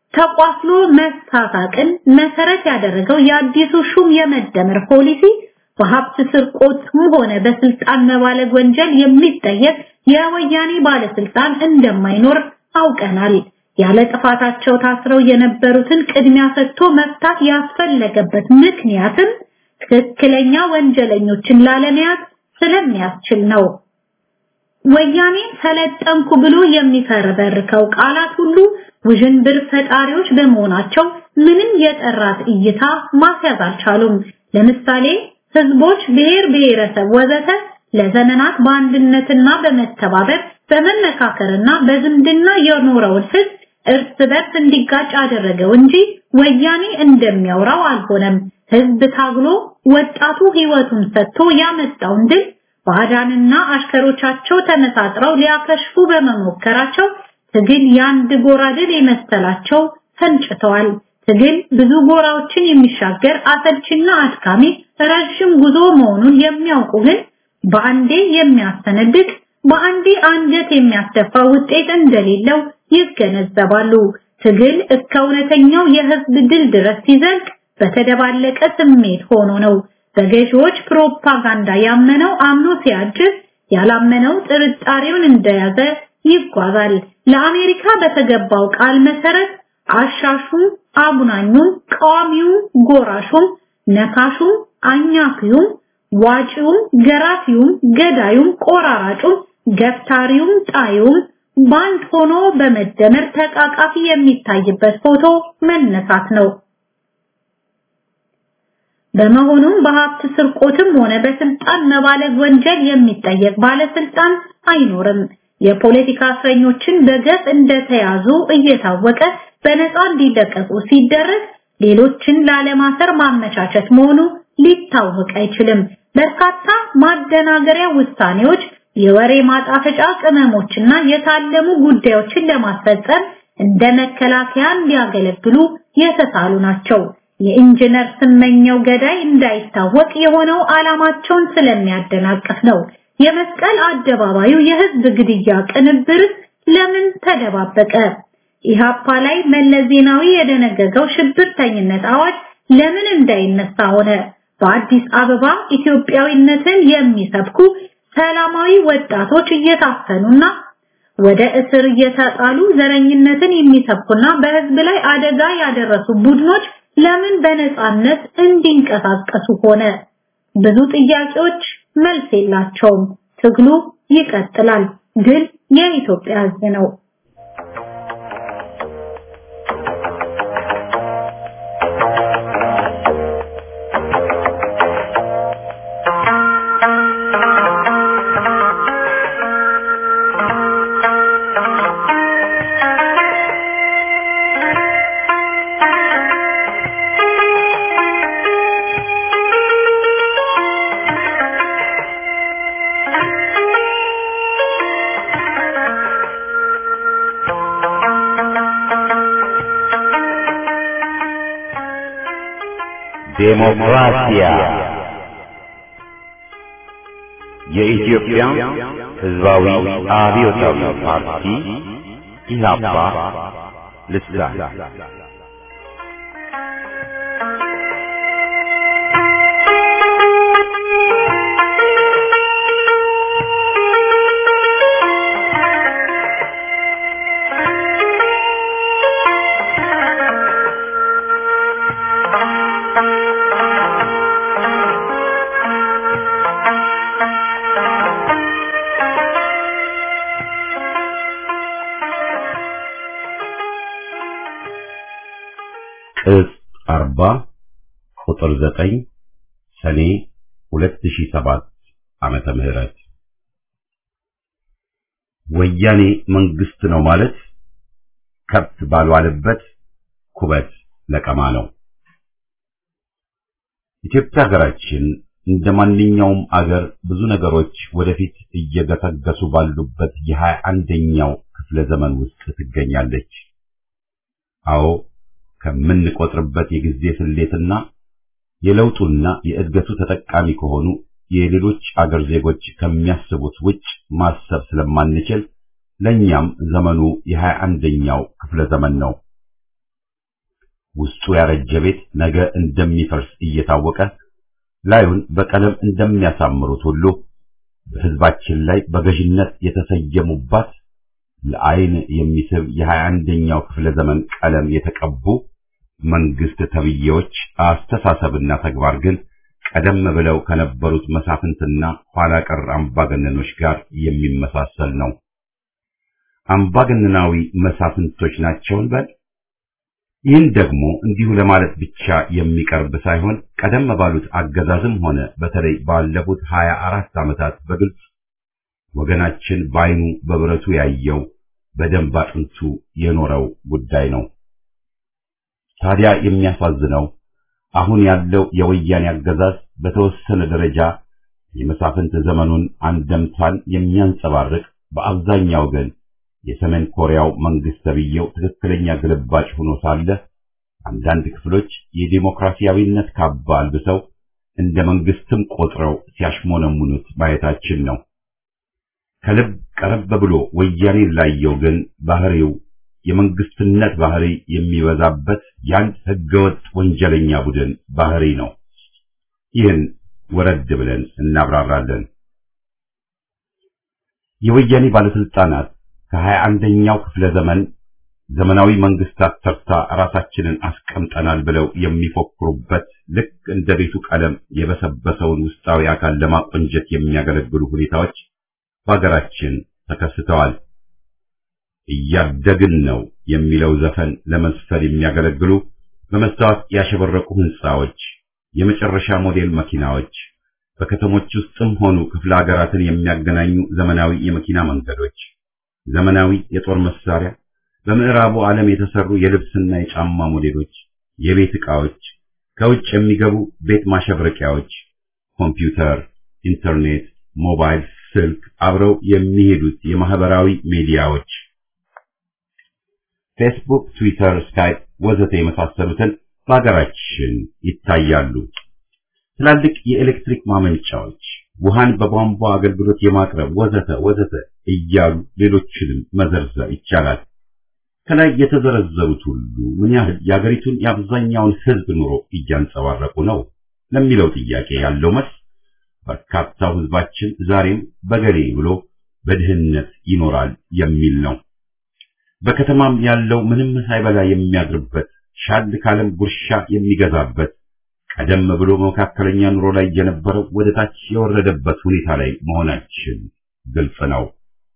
ተቋፍሎ መሳሳቅን መሰረት ያደረገው የአዲሱ ሹም የመደመር ፖሊሲ በሀብት ስርቆትም ሆነ በስልጣን መባለግ ወንጀል የሚጠየቅ የወያኔ ባለስልጣን እንደማይኖር አውቀናል። ያለ ጥፋታቸው ታስረው የነበሩትን ቅድሚያ ሰጥቶ መፍታት ያስፈለገበት ምክንያትም ትክክለኛ ወንጀለኞችን ላለመያዝ ስለሚያስችል ነው። ወያኔ ሰለጠንኩ ብሎ የሚፈረበርከው ቃላት ሁሉ ውዥንብር ፈጣሪዎች በመሆናቸው ምንም የጠራት እይታ ማስያዝ አልቻሉም። ለምሳሌ ህዝቦች፣ ብሔር ብሔረሰብ ወዘተ ለዘመናት በአንድነትና በመተባበር በመመካከርና በዝምድና የኖረውን ህዝብ እርስ በርስ እንዲጋጭ አደረገው እንጂ ወያኔ እንደሚያወራው አልሆነም። ህዝብ ታግሎ ወጣቱ ህይወቱን ሰጥቶ ያመጣውን ድል ባዳንና አሽከሮቻቸው ተመሳጥረው ሊያከሽፉ በመሞከራቸው ትግል ያንድ ጎራ ድል የመሰላቸው ፈንጭተዋል። ትግል ብዙ ጎራዎችን የሚሻገር አሰልችና አድካሚ ረጅም ጉዞ መሆኑን የሚያውቁ ግን በአንዴ የሚያስተነድቅ በአንዴ አንገት የሚያስደፋ ውጤት እንደሌለው ይገነዘባሉ። ትግል እስከ እውነተኛው የህዝብ ድል ድረስ ሲዘልቅ በተደባለቀ ስሜት ሆኖ ነው። በገዢዎች ፕሮፓጋንዳ ያመነው አምኖ ሲያጅብ፣ ያላመነው ጥርጣሬውን እንደያዘ ይጓዛል። ለአሜሪካ በተገባው ቃል መሰረት አሻሹም፣ አቡናኙም፣ ቃዋሚውም፣ ጎራሹም፣ ነካሹም፣ አኛኪውም፣ ዋጪውም፣ ገራፊውም፣ ገዳዩም፣ ቆራራጩም፣ ገፍታሪውም፣ ጣዩም ባንድ ሆኖ በመደመር ተቃቃፊ የሚታይበት ፎቶ መነሳት ነው። በመሆኑም በሀብት ስርቆትም ሆነ በስልጣን መባለግ ወንጀል የሚጠየቅ ባለስልጣን አይኖርም። የፖለቲካ እስረኞችን በገፍ እንደተያዙ እየታወቀ በነፃ እንዲለቀቁ ሲደረግ ሌሎችን ላለማሰር ማመቻቸት መሆኑ ሊታወቅ አይችልም። በርካታ ማደናገሪያ ውሳኔዎች፣ የወሬ ማጣፈጫ ቅመሞችና የታለሙ ጉዳዮችን ለማስፈጸም እንደ መከላከያ እንዲያገለግሉ የተሳሉ ናቸው። የኢንጂነር ስመኘው ገዳይ እንዳይታወቅ የሆነው ዓላማቸውን ስለሚያደናቅፍ ነው። የመስቀል አደባባዩ የህዝብ ግድያ ቅንብር ለምን ተደባበቀ? ኢሃፓ ላይ መለስ ዜናዊ የደነገገው ሽብርተኝነት አዋጅ ለምን እንዳይነሳ ሆነ? በአዲስ አበባ ኢትዮጵያዊነትን የሚሰብኩ ሰላማዊ ወጣቶች እየታፈኑና ወደ እስር እየተጣሉ ዘረኝነትን የሚሰብኩና በህዝብ ላይ አደጋ ያደረሱ ቡድኖች ለምን በነፃነት እንዲንቀሳቀሱ ሆነ? ብዙ ጥያቄዎች መልስ የላቸውም። ትግሉ ይቀጥላል። ግን የኢትዮጵያ ህዝብ ነው። ዴሞክራሲያ የኢትዮጵያ ህዝባዊ አብዮታዊ ፓርቲ ኢህአፓ ልሳን ቅጽ አርባ ቁጥር ዘጠኝ ሰኔ ሁለት ሺህ ሰባት ዓመተ ምህረት ወያኔ መንግስት ነው ማለት ከብት ባልዋለበት ኩበት ለቀማ ነው። ኢትዮጵያ ሀገራችን እንደማንኛውም አገር ብዙ ነገሮች ወደፊት እየገሰገሱ ባሉበት የሃያ አንደኛው ክፍለ ዘመን ውስጥ ትገኛለች። አዎ ከምንቆጥርበት የጊዜ ስሌትና የለውጡና የእድገቱ ተጠቃሚ ከሆኑ የሌሎች አገር ዜጎች ከሚያስቡት ውጭ ማሰብ ስለማንችል ለኛም ዘመኑ የሃያ አንደኛው ክፍለ ዘመን ነው። ውስጡ ያረጀ ቤት ነገ እንደሚፈርስ እየታወቀ ላዩን በቀለም እንደሚያሳምሩት ሁሉ በህዝባችን ላይ በገዥነት የተሰየሙባት ለአይን የሚስብ የሀያ አንደኛው ክፍለ ዘመን ቀለም የተቀቡ መንግስት ተብዬዎች አስተሳሰብና ተግባር ግን ቀደም ብለው ከነበሩት መሳፍንትና ኋላ ቀር አምባገነኖች ጋር የሚመሳሰል ነው። አምባገነናዊ መሳፍንቶች ናቸውን በል። ይህን ደግሞ እንዲሁ ለማለት ብቻ የሚቀርብ ሳይሆን ቀደም ባሉት አገዛዝም ሆነ በተለይ ባለፉት ሀያ አራት ዓመታት በግልጽ ወገናችን ባይኑ በብረቱ ያየው በደም ባጥንቱ የኖረው ጉዳይ ነው። ታዲያ የሚያሳዝነው አሁን ያለው የወያኔ አገዛዝ በተወሰነ ደረጃ የመሳፍንት ዘመኑን አንደምታን የሚያንጸባርቅ በአብዛኛው ግን የሰሜን ኮሪያው መንግስት ተብዬው ትክክለኛ ግልባጭ ሆኖ ሳለ አንዳንድ ክፍሎች የዲሞክራሲያዊነት ካባ አልብሰው እንደ መንግስትም ቆጥረው ሲያሽሞነሙኑት ማየታችን ነው። ከልብ ቀረብ ብሎ ወያኔ ላየው ግን ባህሪው የመንግስትነት ባህሪ የሚበዛበት የአንድ ህገወጥ ወንጀለኛ ቡድን ባህሪ ነው። ይህን ወረድ ብለን እናብራራለን። የወያኔ ባለስልጣናት ከሀያ አንደኛው ክፍለ ዘመን ዘመናዊ መንግስታት ተርታ ራሳችንን አስቀምጠናል ብለው የሚፎክሩበት ልክ እንደ ቤቱ ቀለም የበሰበሰውን ውስጣዊ አካል ለማቆንጀት የሚያገለግሉ ሁኔታዎች በሀገራችን ተከስተዋል። እያደግን ነው የሚለው ዘፈን ለመስፈል የሚያገለግሉ በመስታወት ያሸበረቁ ህንጻዎች፣ የመጨረሻ ሞዴል መኪናዎች፣ በከተሞች ውስጥም ሆኑ ክፍለ ሀገራትን የሚያገናኙ ዘመናዊ የመኪና መንገዶች፣ ዘመናዊ የጦር መሳሪያ፣ በምዕራቡ ዓለም የተሰሩ የልብስና የጫማ ሞዴሎች፣ የቤት ዕቃዎች፣ ከውጭ የሚገቡ ቤት ማሸብረቂያዎች፣ ኮምፒውተር፣ ኢንተርኔት፣ ሞባይል ስልክ፣ አብረው የሚሄዱት የማህበራዊ ሚዲያዎች ፌስቡክ፣ ትዊተር፣ ስካይፕ ወዘተ የመሳሰሉትን በሀገራችን ይታያሉ። ትላልቅ የኤሌክትሪክ ማመንጫዎች፣ ውሃን በቧንቧ አገልግሎት የማቅረብ ወዘተ ወዘተ እያሉ ሌሎችንም መዘርዘር ይቻላል። ከላይ የተዘረዘሩት ሁሉ ምን ያህል የሀገሪቱን የአብዛኛውን ህዝብ ኑሮ እያንጸባረቁ ነው ለሚለው ጥያቄ ያለው መልስ በርካታው ህዝባችን ዛሬም በገሌ ብሎ በድህነት ይኖራል የሚል ነው። በከተማም ያለው ምንም ሳይበላ የሚያድርበት ሻል ካለም ጉርሻ የሚገዛበት ቀደም ብሎ መካከለኛ ኑሮ ላይ የነበረው ወደ ታች የወረደበት ሁኔታ ላይ መሆናችን ግልጽ ነው።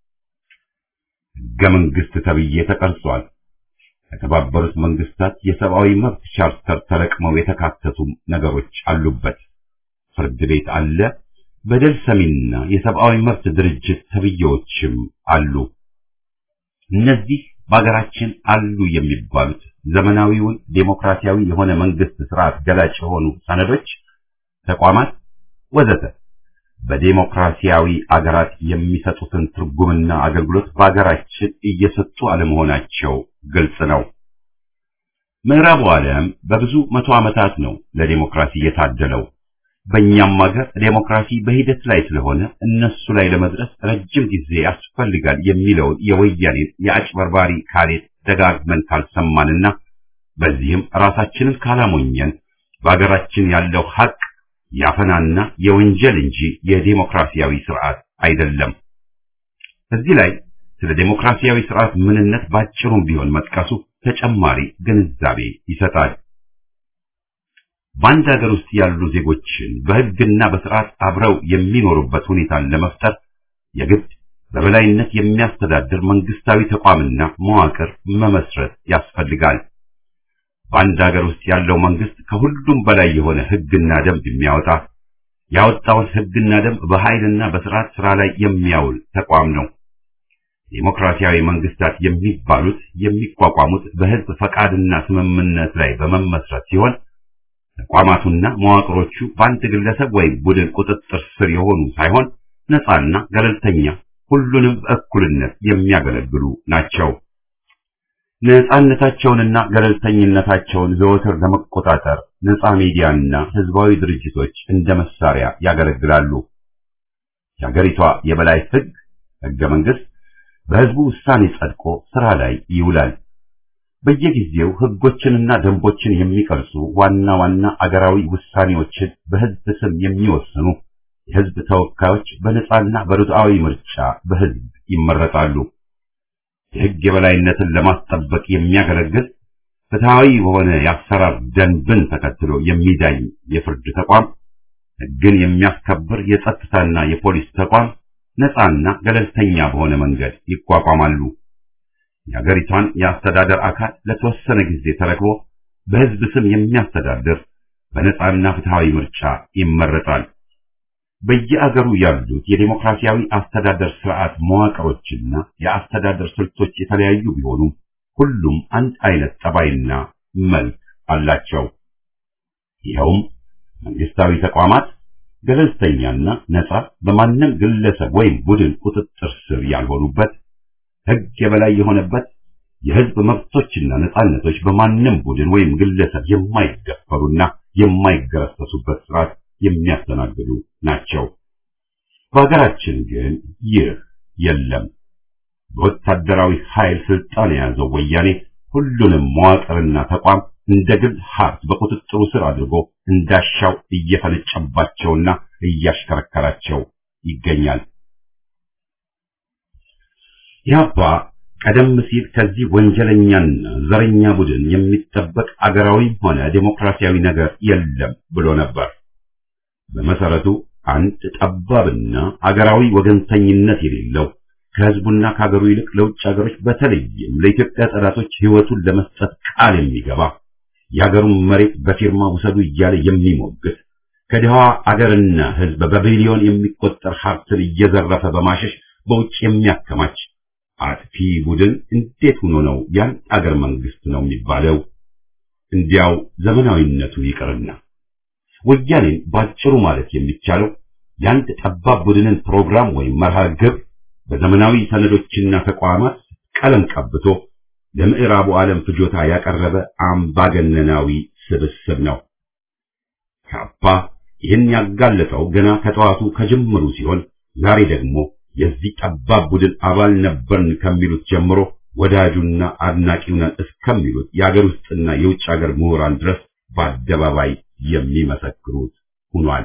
ሕገ መንግስት ተብዬ ተቀርጿል። ከተባበሩት መንግስታት የሰብአዊ መብት ቻርተር ተለቅመው የተካተቱ ነገሮች አሉበት። ፍርድ ቤት አለ። በደል ሰሚና የሰብአዊ መብት ድርጅት ተብዬዎችም አሉ። እነዚህ በአገራችን አሉ የሚባሉት ዘመናዊውን ዴሞክራሲያዊ የሆነ መንግስት ስርዓት ገላጭ የሆኑ ሰነዶች፣ ተቋማት ወዘተ በዴሞክራሲያዊ አገራት የሚሰጡትን ትርጉምና አገልግሎት በአገራችን እየሰጡ አለመሆናቸው ግልጽ ነው። ምዕራቡ ዓለም በብዙ መቶ ዓመታት ነው ለዴሞክራሲ የታደለው። በእኛም ሀገር ዴሞክራሲ በሂደት ላይ ስለሆነ እነሱ ላይ ለመድረስ ረጅም ጊዜ ያስፈልጋል የሚለውን የወያኔ የአጭበርባሪ ካሌት ደጋግመን ካልሰማንና በዚህም ራሳችንን ካላሞኘን በአገራችን ያለው ሀቅ ያፈናና የወንጀል እንጂ የዴሞክራሲያዊ ስርዓት አይደለም። እዚህ ላይ ስለ ዴሞክራሲያዊ ስርዓት ምንነት ባጭሩም ቢሆን መጥቀሱ ተጨማሪ ግንዛቤ ይሰጣል። በአንድ ሀገር ውስጥ ያሉ ዜጎችን በሕግና በስርዓት አብረው የሚኖሩበት ሁኔታን ለመፍጠር የግድ በበላይነት የሚያስተዳድር መንግስታዊ ተቋምና መዋቅር መመስረት ያስፈልጋል። በአንድ ሀገር ውስጥ ያለው መንግስት ከሁሉም በላይ የሆነ ሕግና ደንብ የሚያወጣ ያወጣውን ሕግና ደንብ በኃይልና በስርዓት ስራ ላይ የሚያውል ተቋም ነው። ዴሞክራሲያዊ መንግስታት የሚባሉት የሚቋቋሙት በህዝብ ፈቃድና ስምምነት ላይ በመመስረት ሲሆን ተቋማቱና መዋቅሮቹ በአንድ ግለሰብ ወይም ቡድን ቁጥጥር ስር የሆኑ ሳይሆን ነፃና ገለልተኛ ሁሉንም በእኩልነት የሚያገለግሉ ናቸው። ነፃነታቸውንና ገለልተኝነታቸውን ዘወትር ለመቆጣጠር ነፃ ሚዲያና ህዝባዊ ድርጅቶች እንደ መሳሪያ ያገለግላሉ። የሀገሪቷ የበላይ ህግ ህገ መንግስት በህዝቡ ውሳኔ ጸድቆ ስራ ላይ ይውላል። በየጊዜው ህጎችንና ደንቦችን የሚቀርጹ ዋና ዋና አገራዊ ውሳኔዎችን በህዝብ ስም የሚወስኑ የህዝብ ተወካዮች በነጻና በርቱዓዊ ምርጫ በህዝብ ይመረጣሉ። የህግ የበላይነትን ለማስጠበቅ የሚያገለግል ፍትሃዊ በሆነ የአሰራር ደንብን ተከትሎ የሚዳኝ የፍርድ ተቋም፣ ህግን የሚያስከብር የጸጥታና የፖሊስ ተቋም ነጻና ገለልተኛ በሆነ መንገድ ይቋቋማሉ። የሀገሪቷን የአስተዳደር አካል ለተወሰነ ጊዜ ተረክቦ በህዝብ ስም የሚያስተዳድር በነጻና ፍትሃዊ ምርጫ ይመረጣል። በየአገሩ ያሉት የዲሞክራሲያዊ አስተዳደር ስርዓት መዋቅሮችና የአስተዳደር ስልቶች የተለያዩ ቢሆኑም ሁሉም አንድ አይነት ጠባይና መልክ አላቸው። ይኸውም መንግስታዊ ተቋማት ገለልተኛና ነጻ፣ በማንም ግለሰብ ወይም ቡድን ቁጥጥር ስር ያልሆኑበት፣ ህግ የበላይ የሆነበት፣ የህዝብ መብቶችና ነጻነቶች በማንም ቡድን ወይም ግለሰብ የማይደፈሩና የማይገረሰሱበት ስርዓት የሚያስተናግዱ ናቸው። በሀገራችን ግን ይህ የለም። በወታደራዊ ኃይል ስልጣን የያዘው ወያኔ ሁሉንም መዋቅርና ተቋም እንደ ግል ሀብት በቁጥጥሩ ስር አድርጎ እንዳሻው እየፈነጨባቸውና እያሽከረከራቸው ይገኛል። ኢህአፓ ቀደም ሲል ከዚህ ወንጀለኛና ዘረኛ ቡድን የሚጠበቅ አገራዊ ሆነ ዴሞክራሲያዊ ነገር የለም ብሎ ነበር። በመሰረቱ አንድ ጠባብና አገራዊ ወገንተኝነት የሌለው ከህዝቡና ከሀገሩ ይልቅ ለውጭ ሀገሮች በተለይም ለኢትዮጵያ ጠላቶች ህይወቱን ለመስጠት ቃል የሚገባ የሀገሩን መሬት በፊርማ ውሰዱ እያለ የሚሞግት ከድሃዋ አገርና ህዝብ በቢሊዮን የሚቆጠር ሀብትን እየዘረፈ በማሸሽ በውጭ የሚያከማች አጥፊ ቡድን እንዴት ሆኖ ነው ያን አገር መንግስት ነው የሚባለው? እንዲያው ዘመናዊነቱ ይቅርና ወያኔን ባጭሩ ማለት የሚቻለው ያንድ ጠባብ ቡድንን ፕሮግራም ወይም መርሃ ግብር በዘመናዊ ሰነዶችና ተቋማት ቀለም ቀብቶ ለምዕራቡ ዓለም ፍጆታ ያቀረበ አምባገነናዊ ስብስብ ነው። ኢህአፓ ይህን ያጋለጠው ገና ከጠዋቱ ከጅምሩ ሲሆን ዛሬ ደግሞ የዚህ ጠባብ ቡድን አባል ነበርን ከሚሉት ጀምሮ ወዳጁና አድናቂው ነን እስከሚሉት የአገር ውስጥና የውጭ ሀገር ምሁራን ድረስ በአደባባይ የሚመሰክሩት ሆኗል።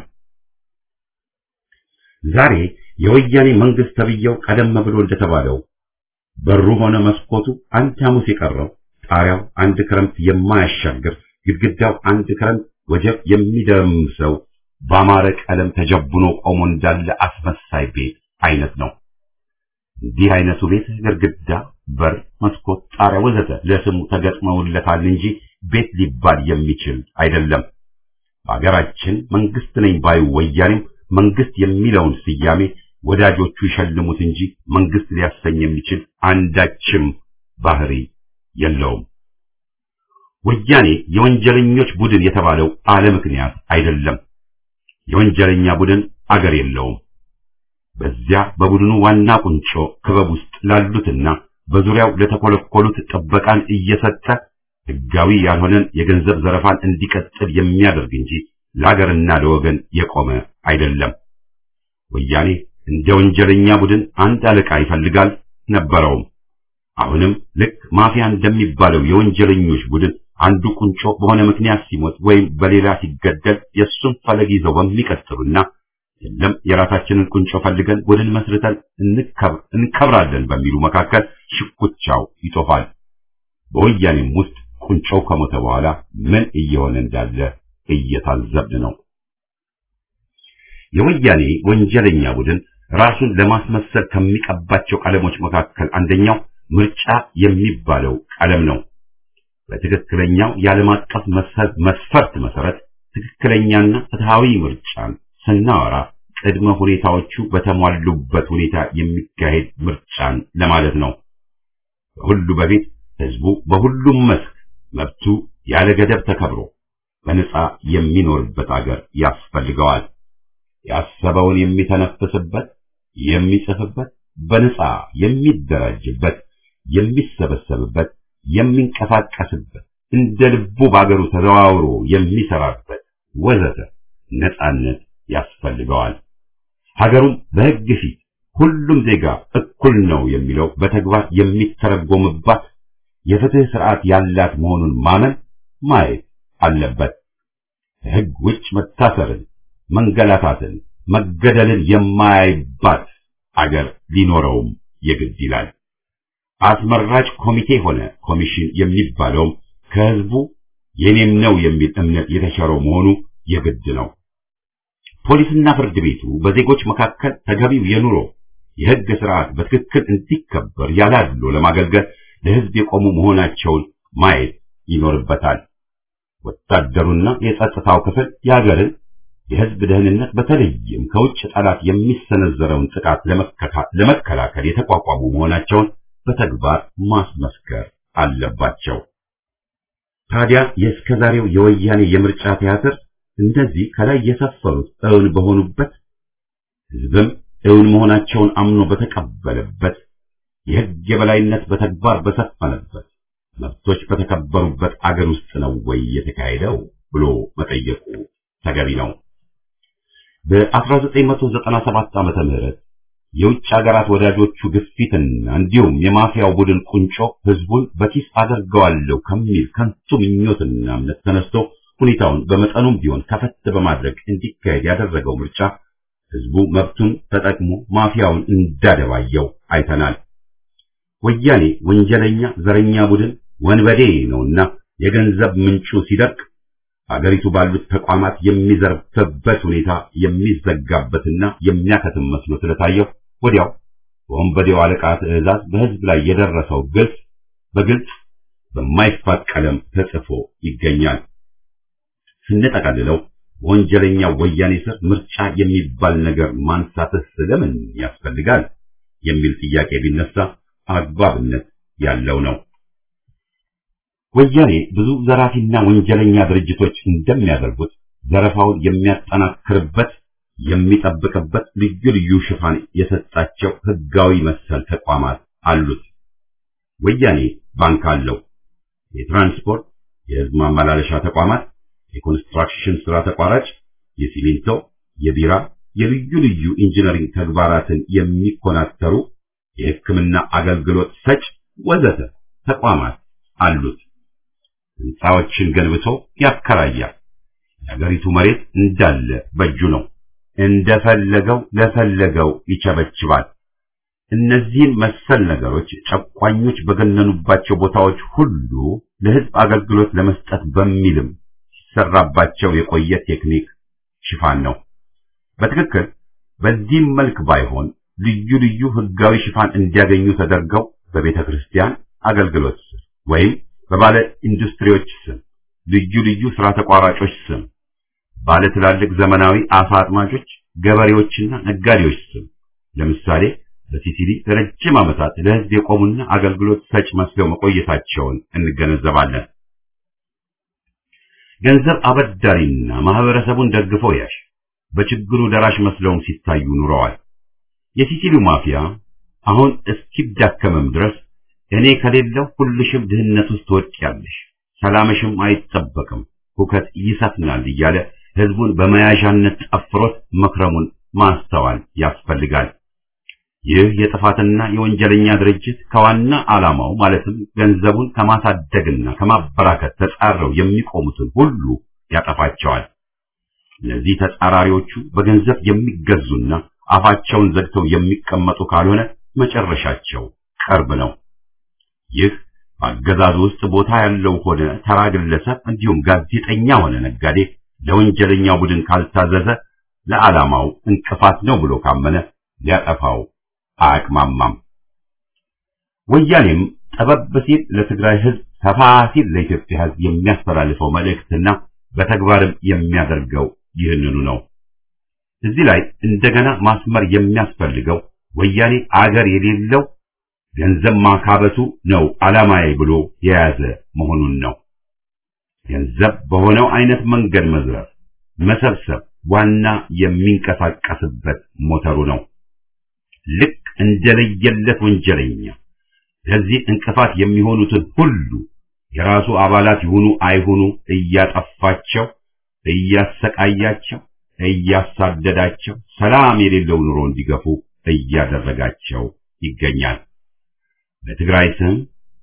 ዛሬ የወያኔ መንግስት ተብየው ቀደም ብሎ እንደተባለው በሩ ሆነ መስኮቱ አንድ ሐሙስ የቀረው ጣሪያው አንድ ክረምት የማያሻግር ግድግዳው አንድ ክረምት ወጀብ የሚደምሰው በአማረ ቀለም ተጀብኖ ቆሞ እንዳለ አስመሳይ ቤት አይነት ነው። እንዲህ አይነቱ ቤት ግድግዳ፣ በር፣ መስኮት፣ ጣሪያ ወዘተ ለስሙ ተገጥመውለታል እንጂ ቤት ሊባል የሚችል አይደለም። በአገራችን መንግስት ነኝ ባዩ ወያኔም መንግስት የሚለውን ስያሜ ወዳጆቹ ይሸልሙት እንጂ መንግስት ሊያሰኝ የሚችል አንዳችም ባህሪ የለውም። ወያኔ የወንጀለኞች ቡድን የተባለው አለ ምክንያት አይደለም። የወንጀለኛ ቡድን አገር የለውም። በዚያ በቡድኑ ዋና ቁንጮ ክበብ ውስጥ ላሉትና በዙሪያው ለተኮለኮሉት ጥበቃን እየሰጠ ህጋዊ ያልሆነን የገንዘብ ዘረፋን እንዲቀጥል የሚያደርግ እንጂ ለሀገርና ለወገን የቆመ አይደለም። ወያኔ እንደ ወንጀለኛ ቡድን አንድ አለቃ ይፈልጋል ነበረውም። አሁንም ልክ ማፊያ እንደሚባለው የወንጀለኞች ቡድን አንዱ ቁንጮ በሆነ ምክንያት ሲሞት ወይም በሌላ ሲገደል የሱን ፈለግ ይዘው በሚቀጥሉና የለም የራሳችንን ቁንጮ ፈልገን ቡድን መስርተን እንከብራለን በሚሉ መካከል ሽኩቻው ይጦፋል። በወያኔም ውስጥ ቁንጮው ከሞተ በኋላ ምን እየሆነ እንዳለ እየታዘብን ነው። የወያኔ ወንጀለኛ ቡድን ራሱን ለማስመሰል ከሚቀባቸው ቀለሞች መካከል አንደኛው ምርጫ የሚባለው ቀለም ነው። በትክክለኛው የዓለም አቀፍ መስፈርት መሰረት ትክክለኛና ፍትሃዊ ምርጫን ስናወራ ቅድመ ሁኔታዎቹ በተሟሉበት ሁኔታ የሚካሄድ ምርጫን ለማለት ነው። በሁሉ በፊት ህዝቡ በሁሉም መስክ መብቱ ያለ ገደብ ተከብሮ በነጻ የሚኖርበት አገር ያስፈልገዋል። ያሰበውን የሚተነፍስበት፣ የሚጽፍበት፣ በነጻ የሚደራጅበት፣ የሚሰበሰብበት፣ የሚንቀሳቀስበት፣ እንደ ልቡ በአገሩ ተዘዋውሮ የሚሰራበት ወዘተ ነጻነት ያስፈልገዋል። ሀገሩም በሕግ ፊት ሁሉም ዜጋ እኩል ነው የሚለው በተግባር የሚተረጎምባት የፍትህ ስርዓት ያላት መሆኑን ማመን ማየት አለበት። ሕግ ውጭ መታሰርን፣ መንገላታትን፣ መገደልን የማያይባት አገር ሊኖረውም የግድ ይላል። አስመራጭ ኮሚቴ ሆነ ኮሚሽን የሚባለውም ከህዝቡ የኔም ነው የሚል እምነት የተሻረው መሆኑ የግድ ነው። ፖሊስና ፍርድ ቤቱ በዜጎች መካከል ተገቢው የኑሮ የህግ ስርዓት በትክክል እንዲከበር ያላሉ ለማገልገል ለህዝብ የቆሙ መሆናቸውን ማየት ይኖርበታል። ወታደሩና የጸጥታው ክፍል የሀገርን የህዝብ ደህንነት በተለይም ከውጭ ጠላት የሚሰነዘረውን ጥቃት ለመከላከል የተቋቋሙ መሆናቸውን በተግባር ማስመስከር አለባቸው። ታዲያ የእስከዛሬው የወያኔ የምርጫ ቲያትር እንደዚህ ከላይ የሰፈሩት እውን በሆኑበት ህዝብም እውን መሆናቸውን አምኖ በተቀበለበት የህግ የበላይነት በተግባር በሰፈነበት መብቶች በተከበሩበት አገር ውስጥ ነው ወይ የተካሄደው ብሎ መጠየቁ ተገቢ ነው። በ1997 ዓመተ ምህረት የውጭ ሀገራት ወዳጆቹ ግፊትና እንዲሁም የማፊያው ቡድን ቁንጮ ህዝቡን በኪስ አደርገዋለሁ ከሚል ከንቱ ምኞትና እምነት ተነስቶ ሁኔታውን በመጠኑም ቢሆን ከፈት በማድረግ እንዲካሄድ ያደረገው ምርጫ ህዝቡ መብቱን ተጠቅሞ ማፊያውን እንዳደባየው አይተናል። ወያኔ ወንጀለኛ ዘረኛ ቡድን ወንበዴ ነውና የገንዘብ ምንጩ ሲደርቅ አገሪቱ ባሉት ተቋማት የሚዘርፍበት ሁኔታ የሚዘጋበትና የሚያከትም መስሎ ስለታየው ወዲያው በወንበዴው አለቃ ትዕዛዝ በህዝብ ላይ የደረሰው ግልጽ በግልጽ በማይፋቅ ቀለም ተጽፎ ይገኛል። ስንጠቀልለው ወንጀለኛ ወያኔ ስር ምርጫ የሚባል ነገር ማንሳትስ ለምን ያስፈልጋል የሚል ጥያቄ ቢነሳ አግባብነት ያለው ነው። ወያኔ ብዙ ዘራፊና ወንጀለኛ ድርጅቶች እንደሚያደርጉት ዘረፋውን የሚያጠናክርበት የሚጠብቅበት ልዩ ልዩ ሽፋን የሰጣቸው ህጋዊ መሰል ተቋማት አሉት። ወያኔ ባንክ አለው። የትራንስፖርት፣ የህዝብ ማመላለሻ ተቋማት፣ የኮንስትራክሽን ስራ ተቋራጭ፣ የሲሚንቶ፣ የቢራ፣ የልዩ ልዩ ኢንጂነሪንግ ተግባራትን የሚኮናተሩ የሕክምና አገልግሎት ሰጭ ወዘተ ተቋማት አሉት። ህንፃዎችን ገንብቶ ያከራያል። የሀገሪቱ መሬት እንዳለ በእጁ ነው። እንደፈለገው ለፈለገው ይቸበችባል። እነዚህን መሰል ነገሮች ጨቋኞች በገነኑባቸው ቦታዎች ሁሉ ለህዝብ አገልግሎት ለመስጠት በሚልም ሲሰራባቸው የቆየ ቴክኒክ ሽፋን ነው። በትክክል በዚህም መልክ ባይሆን ልዩ ልዩ ህጋዊ ሽፋን እንዲያገኙ ተደርገው በቤተ ክርስቲያን አገልግሎት ስም ወይም በባለ ኢንዱስትሪዎች ስም፣ ልዩ ልዩ ስራ ተቋራጮች ስም፣ ባለ ትላልቅ ዘመናዊ አሳ አጥማጆች፣ ገበሬዎችና ነጋዴዎች ስም ለምሳሌ በሲሲሊ ለረጅም ዓመታት ለህዝብ የቆሙና አገልግሎት ሰጭ መስለው መቆየታቸውን እንገነዘባለን። ገንዘብ አበዳሪና ማህበረሰቡን ደግፈው ያሽ በችግሩ ደራሽ መስለውም ሲታዩ ኑረዋል። የሲሲሊው ማፊያ አሁን እስኪዳከመም ድረስ እኔ ከሌለው ሁልሽም ድህነት ውስጥ ትወድቂያለሽ፣ ሰላምሽም አይጠበቅም፣ ሁከት ይሰፍናል እያለ ህዝቡን በመያዣነት ጠፍሮት መክረሙን ማስተዋል ያስፈልጋል። ይህ የጥፋትና የወንጀለኛ ድርጅት ከዋና ዓላማው ማለትም ገንዘቡን ከማሳደግና ከማበራከት ተጻረው የሚቆሙትን ሁሉ ያጠፋቸዋል። እነዚህ ተጻራሪዎቹ በገንዘብ የሚገዙና አፋቸውን ዘግተው የሚቀመጡ ካልሆነ መጨረሻቸው ቅርብ ነው። ይህ በአገዛዙ ውስጥ ቦታ ያለው ሆነ ተራ ግለሰብ እንዲሁም ጋዜጠኛ ሆነ ነጋዴ ለወንጀለኛው ቡድን ካልታዘዘ ለዓላማው እንቅፋት ነው ብሎ ካመነ ሊያጠፋው አያቅማማም። ወያኔም ጠበብ ሲል ለትግራይ ህዝብ፣ ሰፋ ሲል ለኢትዮጵያ ህዝብ የሚያስተላልፈው መልእክትና በተግባርም የሚያደርገው ይህንኑ ነው። እዚህ ላይ እንደገና ማስመር የሚያስፈልገው ወያኔ አገር የሌለው ገንዘብ ማካበቱ ነው ዓላማዬ ብሎ የያዘ መሆኑን ነው። ገንዘብ በሆነው አይነት መንገድ መዝረፍ፣ መሰብሰብ ዋና የሚንቀሳቀስበት ሞተሩ ነው። ልክ እንደለየለት ወንጀለኛ ለዚህ እንቅፋት የሚሆኑትን ሁሉ የራሱ አባላት ይሁኑ አይሁኑ እያጠፋቸው፣ እያሰቃያቸው፣ እያሳደዳቸው ሰላም የሌለው ኑሮ እንዲገፉ እያደረጋቸው ይገኛል። በትግራይ ስም፣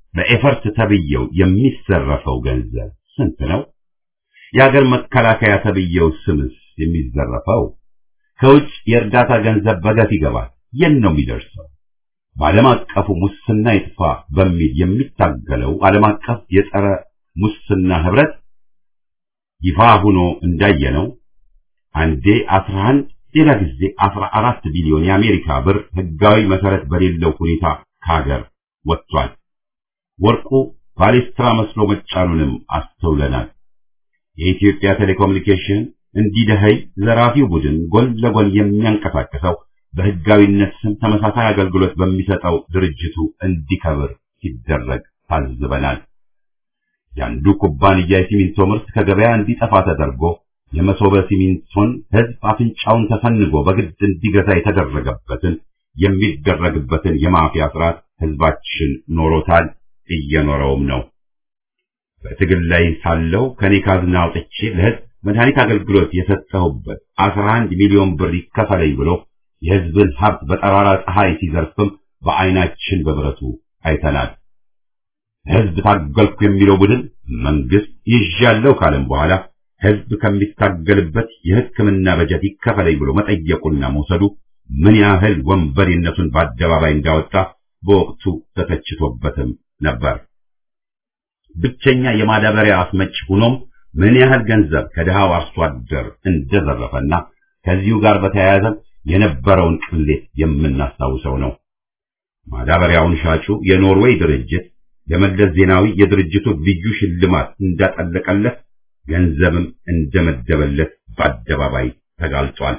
በኤፈርት ተብየው የሚዘረፈው ገንዘብ ስንት ነው? የሀገር መከላከያ ተብየው ስምስ የሚዘረፈው? ከውጭ የእርዳታ ገንዘብ በገፍ ይገባል። የት ነው የሚደርሰው? በዓለም አቀፉ ሙስና ይጥፋ በሚል የሚታገለው ዓለም አቀፍ የጸረ ሙስና ህብረት ይፋ ሆኖ እንዳየነው አንዴ አስራ አንድ ሌላ ጊዜ አስራ አራት ቢሊዮን የአሜሪካ ብር ህጋዊ መሰረት በሌለው ሁኔታ ከሀገር ወጥቷል። ወርቁ ባሌስትራ መስሎ መጫኑንም አስተውለናል። የኢትዮጵያ ቴሌኮሙኒኬሽን እንዲደኸይ ዘራፊው ቡድን ጎን ለጎን የሚያንቀሳቅሰው በህጋዊነት ስም ተመሳሳይ አገልግሎት በሚሰጠው ድርጅቱ እንዲከብር ሲደረግ ታዝበናል። ያንዱ ኩባንያ የሲሚንቶ ምርት ከገበያ እንዲጠፋ ተደርጎ የመሶበ ሲሚንቶን ህዝብ አፍንጫውን ተፈንጎ በግድ እንዲገዛ የተደረገበትን የሚደረግበትን የማፊያ ስርዓት ህዝባችን ኖሮታል፣ እየኖረውም ነው። በትግል ላይ ሳለው ከኔ ካዝና አውጥቼ ለህዝብ መድኃኒት አገልግሎት የሰጠሁበት አስራ አንድ ሚሊዮን ብር ይከፈለኝ ብሎ የህዝብን ሀብት በጠራራ ፀሐይ ሲዘርፍም በአይናችን በብረቱ አይተናል። ህዝብ ታገልኩ የሚለው ቡድን መንግስት ይዣለው ካለም በኋላ ህዝብ ከሚታገልበት የሕክምና በጀት ይከፈለኝ ብሎ መጠየቁና መውሰዱ ምን ያህል ወንበዴነቱን በአደባባይ እንዳወጣ በወቅቱ ተተችቶበትም ነበር። ብቸኛ የማዳበሪያ አስመጭ ሆኖም ምን ያህል ገንዘብ ከድሃው አርሶ አደር እንደዘረፈና ከዚሁ ጋር በተያያዘ የነበረውን ቅሌት የምናስታውሰው ነው። ማዳበሪያውን ሻጩ የኖርዌይ ድርጅት ለመለስ ዜናዊ የድርጅቱ ልዩ ሽልማት እንዳጠለቀለት ገንዘብም እንደመደበለት በአደባባይ ተጋልጧል።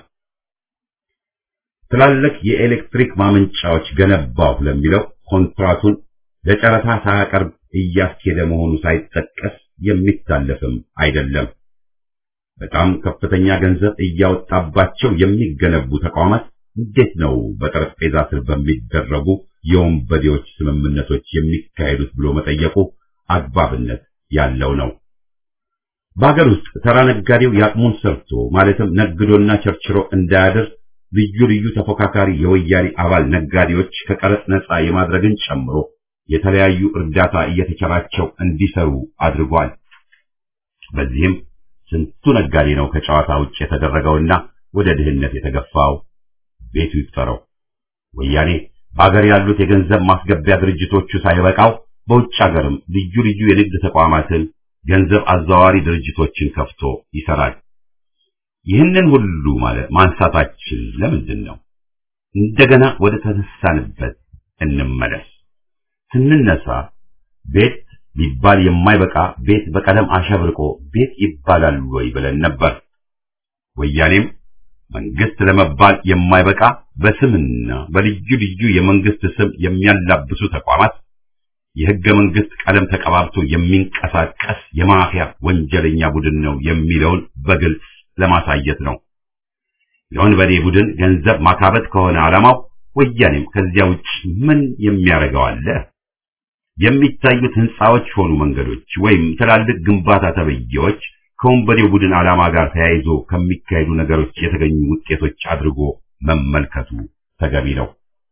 ትላልቅ የኤሌክትሪክ ማመንጫዎች ገነባው ለሚለው ኮንትራቱን ለጨረታ ሳያቀርብ እያስኬደ መሆኑ ሳይጠቀስ የሚታለፍም አይደለም። በጣም ከፍተኛ ገንዘብ እያወጣባቸው የሚገነቡ ተቋማት እንዴት ነው በጠረጴዛ ስር በሚደረጉ የወንበዴዎች ስምምነቶች የሚካሄዱት ብሎ መጠየቁ አግባብነት ያለው ነው። በአገር ውስጥ ተራ ነጋዴው ያቅሙን ሰርቶ ማለትም ነግዶና ቸርችሮ እንዳያድር ልዩ ልዩ ተፎካካሪ የወያኔ አባል ነጋዴዎች ከቀረጥ ነፃ የማድረግን ጨምሮ የተለያዩ እርዳታ እየተቸራቸው እንዲሰሩ አድርጓል። በዚህም ስንቱ ነጋዴ ነው ከጨዋታ ውጭ የተደረገውና ወደ ድህነት የተገፋው? ቤቱ ይፈረው። ወያኔ በአገር ያሉት የገንዘብ ማስገቢያ ድርጅቶቹ ሳይበቃው በውጭ ሀገርም ልዩ ልዩ የንግድ ተቋማትን ገንዘብ አዘዋዋሪ ድርጅቶችን ከፍቶ ይሰራል። ይህንን ሁሉ ማለት ማንሳታችን ለምንድን ነው? እንደገና ወደ ተነሳንበት እንመለስ። ስንነሳ ቤት ሊባል የማይበቃ ቤት በቀለም አሸብርቆ ቤት ይባላል ወይ ብለን ነበር። ወያኔም መንግስት ለመባል የማይበቃ በስምና በልዩ ልዩ የመንግስት ስም የሚያላብሱ ተቋማት የህገ መንግስት ቀለም ተቀባብቶ የሚንቀሳቀስ የማፊያ ወንጀለኛ ቡድን ነው የሚለውን በግልጽ ለማሳየት ነው። የወንበዴ ቡድን ገንዘብ ማካበት ከሆነ ዓላማው ወያኔም ከዚያ ውጭ ምን የሚያደርገው አለ? የሚታዩት ህንጻዎች ሆኑ መንገዶች ወይም ትላልቅ ግንባታ ተብዬዎች ከወንበዴው ቡድን ዓላማ ጋር ተያይዞ ከሚካሄዱ ነገሮች የተገኙ ውጤቶች አድርጎ መመልከቱ ተገቢ ነው።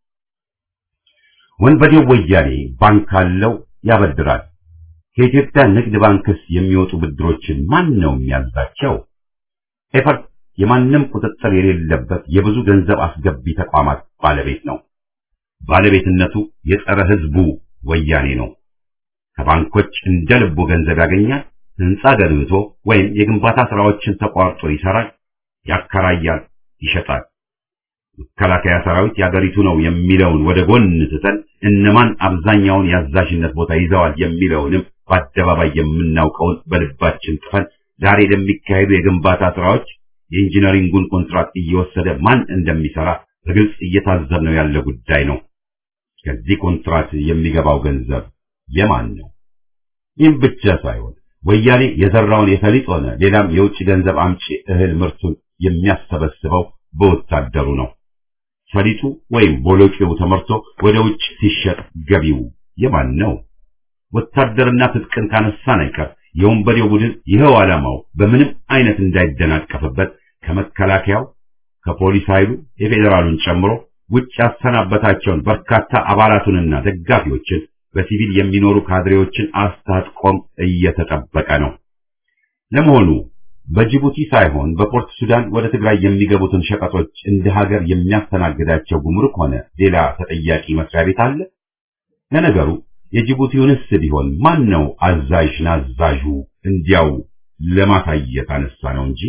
ወንበዴው ወያኔ ባንክ አለው፣ ያበድራል። ከኢትዮጵያ ንግድ ባንክስ የሚወጡ ብድሮችን ማን ነው የሚያዛቸው? ኤፈርት የማንም ቁጥጥር የሌለበት የብዙ ገንዘብ አስገቢ ተቋማት ባለቤት ነው። ባለቤትነቱ የጸረ ህዝቡ ወያኔ ነው። ከባንኮች እንደ ልቡ ገንዘብ ያገኛል። ህንጻ ገንብቶ ወይም የግንባታ ስራዎችን ተቋርጦ ይሰራል፣ ያከራያል፣ ይሸጣል። መከላከያ ሰራዊት ያገሪቱ ነው የሚለውን ወደ ጎን ትተን እነማን አብዛኛውን ያዛዥነት ቦታ ይዘዋል የሚለውንም በአደባባይ የምናውቀውን በልባችን ጥፈን ዛሬ ለሚካሄዱ የግንባታ ስራዎች የኢንጂነሪንጉን ኮንትራክት እየወሰደ ማን እንደሚሰራ በግልጽ እየታዘብነው ያለ ጉዳይ ነው። ከዚህ ኮንትራክት የሚገባው ገንዘብ የማን ነው? ይህም ብቻ ሳይሆን ወያኔ የዘራውን የሰሊጥ ሆነ ሌላም የውጭ ገንዘብ አምጪ እህል ምርቱን የሚያሰበስበው በወታደሩ ነው። ሰሊጡ ወይም ቦሎቄው ተመርቶ ወደ ውጭ ሲሸጥ ገቢው የማን ነው? ወታደርና ትጥቅን ካነሳን አይቀር የወንበዴው ቡድን ይኸው ዓላማው በምንም አይነት እንዳይደናቀፍበት ከመከላከያው ከፖሊስ ኃይሉ የፌዴራሉን ጨምሮ ውጭ ያሰናበታቸውን በርካታ አባላቱንና ደጋፊዎችን በሲቪል የሚኖሩ ካድሬዎችን አስታጥቆም እየተጠበቀ ነው። ለመሆኑ በጅቡቲ ሳይሆን በፖርት ሱዳን ወደ ትግራይ የሚገቡትን ሸቀጦች እንደ ሀገር የሚያስተናግዳቸው ጉምሩክ ሆነ ሌላ ተጠያቂ መስሪያ ቤት አለ? ለነገሩ የጅቡቲውንስ ቢሆን ማን ነው አዛዥ ናዛዡ? እንዲያው ለማሳየት አነሳ ነው እንጂ።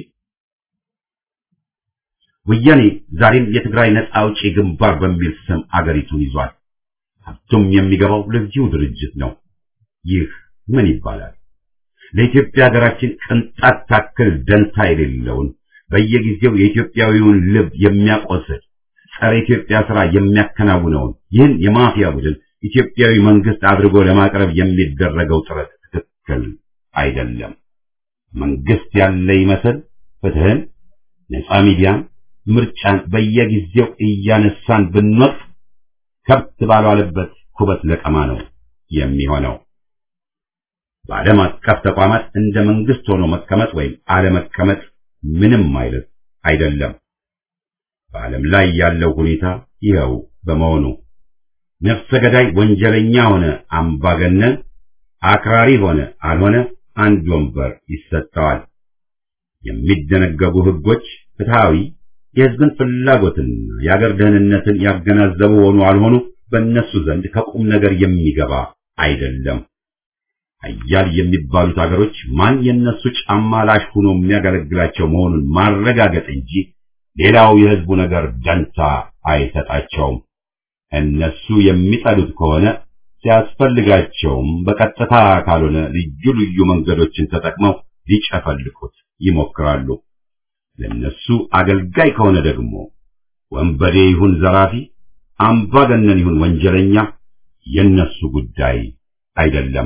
ወያኔ ዛሬም የትግራይ ነጻ አውጪ ግንባር በሚል ስም አገሪቱን ይዟል። ሀብቱም የሚገባው ለዚሁ ድርጅት ነው። ይህ ምን ይባላል? ለኢትዮጵያ ሀገራችን ቅንጣት ታክል ደንታ የሌለውን በየጊዜው የኢትዮጵያዊውን ልብ የሚያቆስል ጸረ ኢትዮጵያ ሥራ የሚያከናውነውን ይህን የማፊያ ቡድን ኢትዮጵያዊ መንግስት አድርጎ ለማቅረብ የሚደረገው ጥረት ትክክል አይደለም። መንግስት ያለ ይመስል ፍትህን፣ ነጻ ሚዲያን፣ ምርጫን በየጊዜው እያነሳን ብንወጥ ከብት ባልዋለበት ኩበት ለቀማ ነው የሚሆነው። በዓለም አቀፍ ተቋማት እንደ መንግስት ሆኖ መቀመጥ ወይም አለመቀመጥ ምንም ማለት አይደለም። በዓለም ላይ ያለው ሁኔታ ይኸው በመሆኑ ነፍሰ ገዳይ ወንጀለኛ ሆነ አምባገነን፣ አክራሪ ሆነ አልሆነ አንድ ወንበር ይሰጠዋል። የሚደነገጉ ህጎች ፍትሃዊ፣ የህዝብን ፍላጎትና የአገር ደህንነትን ያገናዘቡ ሆኑ አልሆኑ በእነሱ ዘንድ ከቁም ነገር የሚገባ አይደለም። አያል የሚባሉት አገሮች ማን የነሱ ጫማ ላሽ ሆኖ የሚያገለግላቸው መሆኑን ማረጋገጥ እንጂ ሌላው የህዝቡ ነገር ደንታ አይሰጣቸውም። እነሱ የሚጠሉት ከሆነ ሲያስፈልጋቸውም በቀጥታ ካልሆነ ልዩ ልዩ መንገዶችን ተጠቅመው ሊጨፈልቁት ይሞክራሉ። ለነሱ አገልጋይ ከሆነ ደግሞ ወንበዴ ይሁን ዘራፊ፣ አምባገነን ይሁን ወንጀለኛ የነሱ ጉዳይ አይደለም።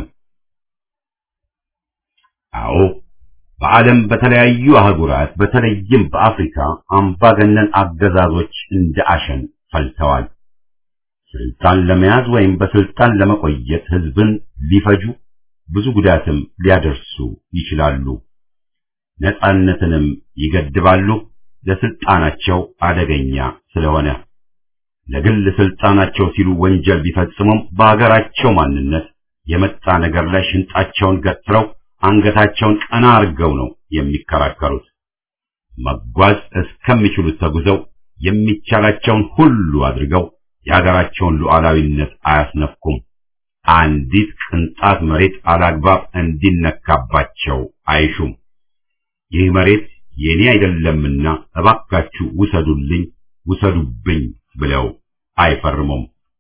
አዎ በዓለም በተለያዩ አህጉራት በተለይም በአፍሪካ አምባገነን አገዛዞች እንደ አሸን ፈልተዋል። ስልጣን ለመያዝ ወይም በስልጣን ለመቆየት ህዝብን ሊፈጁ ብዙ ጉዳትም ሊያደርሱ ይችላሉ። ነፃነትንም ይገድባሉ። ለስልጣናቸው አደገኛ ስለሆነ ለግል ስልጣናቸው ሲሉ ወንጀል ቢፈጽሙም በአገራቸው ማንነት የመጣ ነገር ላይ ሽንጣቸውን ገትረው አንገታቸውን ቀና አድርገው ነው የሚከራከሩት። መጓዝ እስከሚችሉት ተጉዘው የሚቻላቸውን ሁሉ አድርገው የሀገራቸውን ሉዓላዊነት አያስነኩም። አንዲት ቅንጣት መሬት አላግባብ እንዲነካባቸው አይሹም። ይህ መሬት የኔ አይደለምና እባካችሁ ውሰዱልኝ፣ ውሰዱብኝ ብለው አይፈርሙም።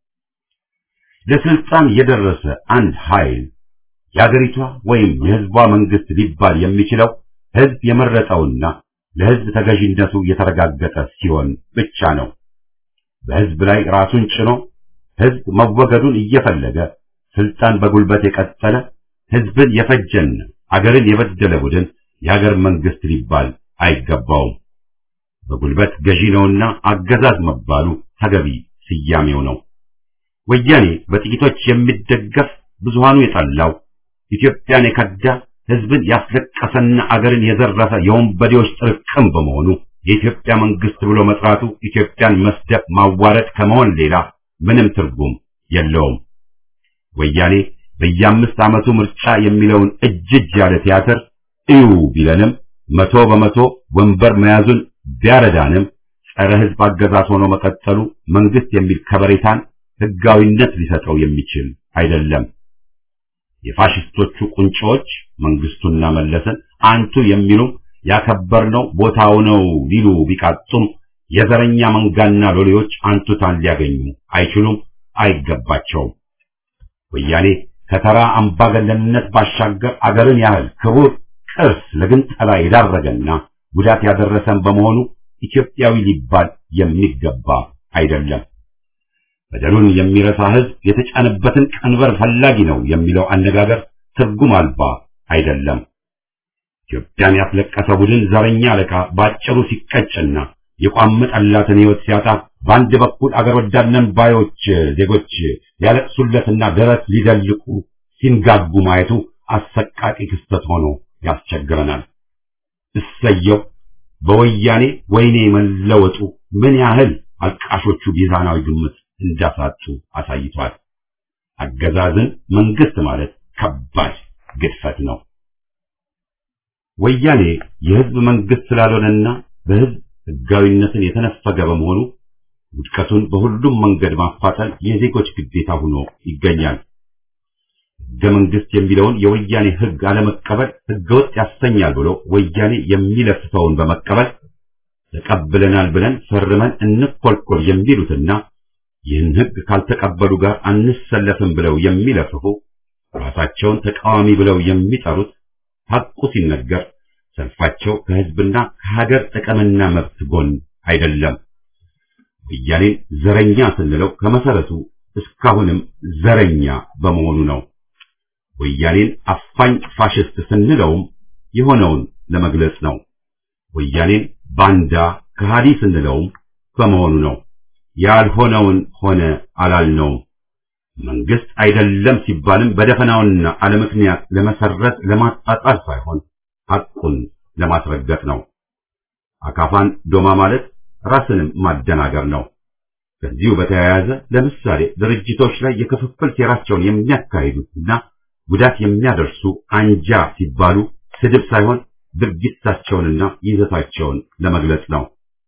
ለስልጣን የደረሰ አንድ ኃይል የአገሪቷ ወይም የህዝቧ መንግስት ሊባል የሚችለው ህዝብ የመረጠውና ለህዝብ ተገዥነቱ የተረጋገጠ ሲሆን ብቻ ነው። በህዝብ ላይ ራሱን ጭኖ ህዝብ መወገዱን እየፈለገ ስልጣን በጉልበት የቀጠለ ህዝብን የፈጀና አገርን የበደለ ቡድን የአገር መንግስት ሊባል አይገባውም። በጉልበት ገዢ ነውና አገዛዝ መባሉ ተገቢ ስያሜው ነው። ወያኔ በጥቂቶች የሚደገፍ ብዙሃኑ የጠላው ኢትዮጵያን የከዳ ህዝብን ያስለቀሰና አገርን የዘረፈ የወንበዴዎች ጥርቅም በመሆኑ የኢትዮጵያ መንግስት ብሎ መጥራቱ ኢትዮጵያን መስደብ ማዋረድ ከመሆን ሌላ ምንም ትርጉም የለውም። ወያኔ በየአምስት ዓመቱ ምርጫ የሚለውን እጅ እጅ ያለ ቲያትር እዩ ቢለንም መቶ በመቶ ወንበር መያዙን ቢያረዳንም ጸረ ህዝብ አገዛዝ ሆኖ መቀጠሉ መንግስት የሚል ከበሬታን ህጋዊነት ሊሰጠው የሚችል አይደለም። የፋሽስቶቹ ቁንጮች መንግስቱና መለስን አንቱ የሚሉ ያከበርነው ቦታው ነው ሊሉ ቢቃጡም የዘረኛ መንጋና ሎሌዎች አንቱታን ሊያገኙ አይችሉም፣ አይገባቸውም። ወያኔ ከተራ አምባገነንነት ባሻገር አገርን ያህል ክቡር ቅርስ ለግንጠላ የዳረገና ጉዳት ያደረሰን በመሆኑ ኢትዮጵያዊ ሊባል የሚገባ አይደለም። በደሉን የሚረሳ ህዝብ የተጫነበትን ቀንበር ፈላጊ ነው የሚለው አነጋገር ትርጉም አልባ አይደለም። ኢትዮጵያን ያስለቀሰ ቡድን ዘረኛ አለቃ ባጭሩ ሲቀጭና የቋመጠላትን ህይወት ሲያጣ በአንድ በኩል አገር ወዳድነን ባዮች ዜጎች ያለቅሱለትና ደረት ሊደልቁ ሲንጋጉ ማየቱ አሰቃቂ ክስተት ሆኖ ያስቸግረናል። እሰየው በወያኔ ወይኔ መለወጡ ምን ያህል አልቃሾቹ ሚዛናዊ ግምት እንዳሳጡ አሳይቷል። አገዛዝን መንግስት ማለት ከባድ ግድፈት ነው። ወያኔ የህዝብ መንግስት ስላልሆነና በህዝብ ህጋዊነትን የተነፈገ በመሆኑ ውድቀቱን በሁሉም መንገድ ማፋጠን የዜጎች ግዴታ ሆኖ ይገኛል። ህገ መንግስት የሚለውን የወያኔ ህግ አለመቀበል ህገወጥ ያሰኛል ብሎ ወያኔ የሚለፍተውን በመቀበል ተቀብለናል ብለን ፈርመን እንኮልኮል የሚሉትና ይህን ህግ ካልተቀበሉ ጋር አንሰለፍም ብለው የሚለፍፉ ራሳቸውን ተቃዋሚ ብለው የሚጠሩት ሐቁ ሲነገር ሰልፋቸው ከህዝብና ከሀገር ጥቅምና መብት ጎን አይደለም። ወያኔ ዘረኛ ስንለው ከመሰረቱ እስካሁንም ዘረኛ በመሆኑ ነው። ወያኔን አፋኝ ፋሽስት ስንለውም የሆነውን ለመግለጽ ነው። ወያኔን ባንዳ ከሃዲ ስንለውም በመሆኑ ነው። ያልሆነውን ሆነ አላልነውም። መንግስት አይደለም ሲባልም በደፈናውና አለምክንያት ለመሰረት ለማጣጣል ሳይሆን ሐቁን ለማስረገጥ ነው። አካፋን ዶማ ማለት ራስንም ማደናገር ነው። ከዚሁ በተያያዘ ለምሳሌ ድርጅቶች ላይ የክፍፍል ሴራቸውን የሚያካሂዱትና ጉዳት የሚያደርሱ አንጃ ሲባሉ ስድብ ሳይሆን ድርጊታቸውንና ይዘታቸውን ለመግለጽ ነው።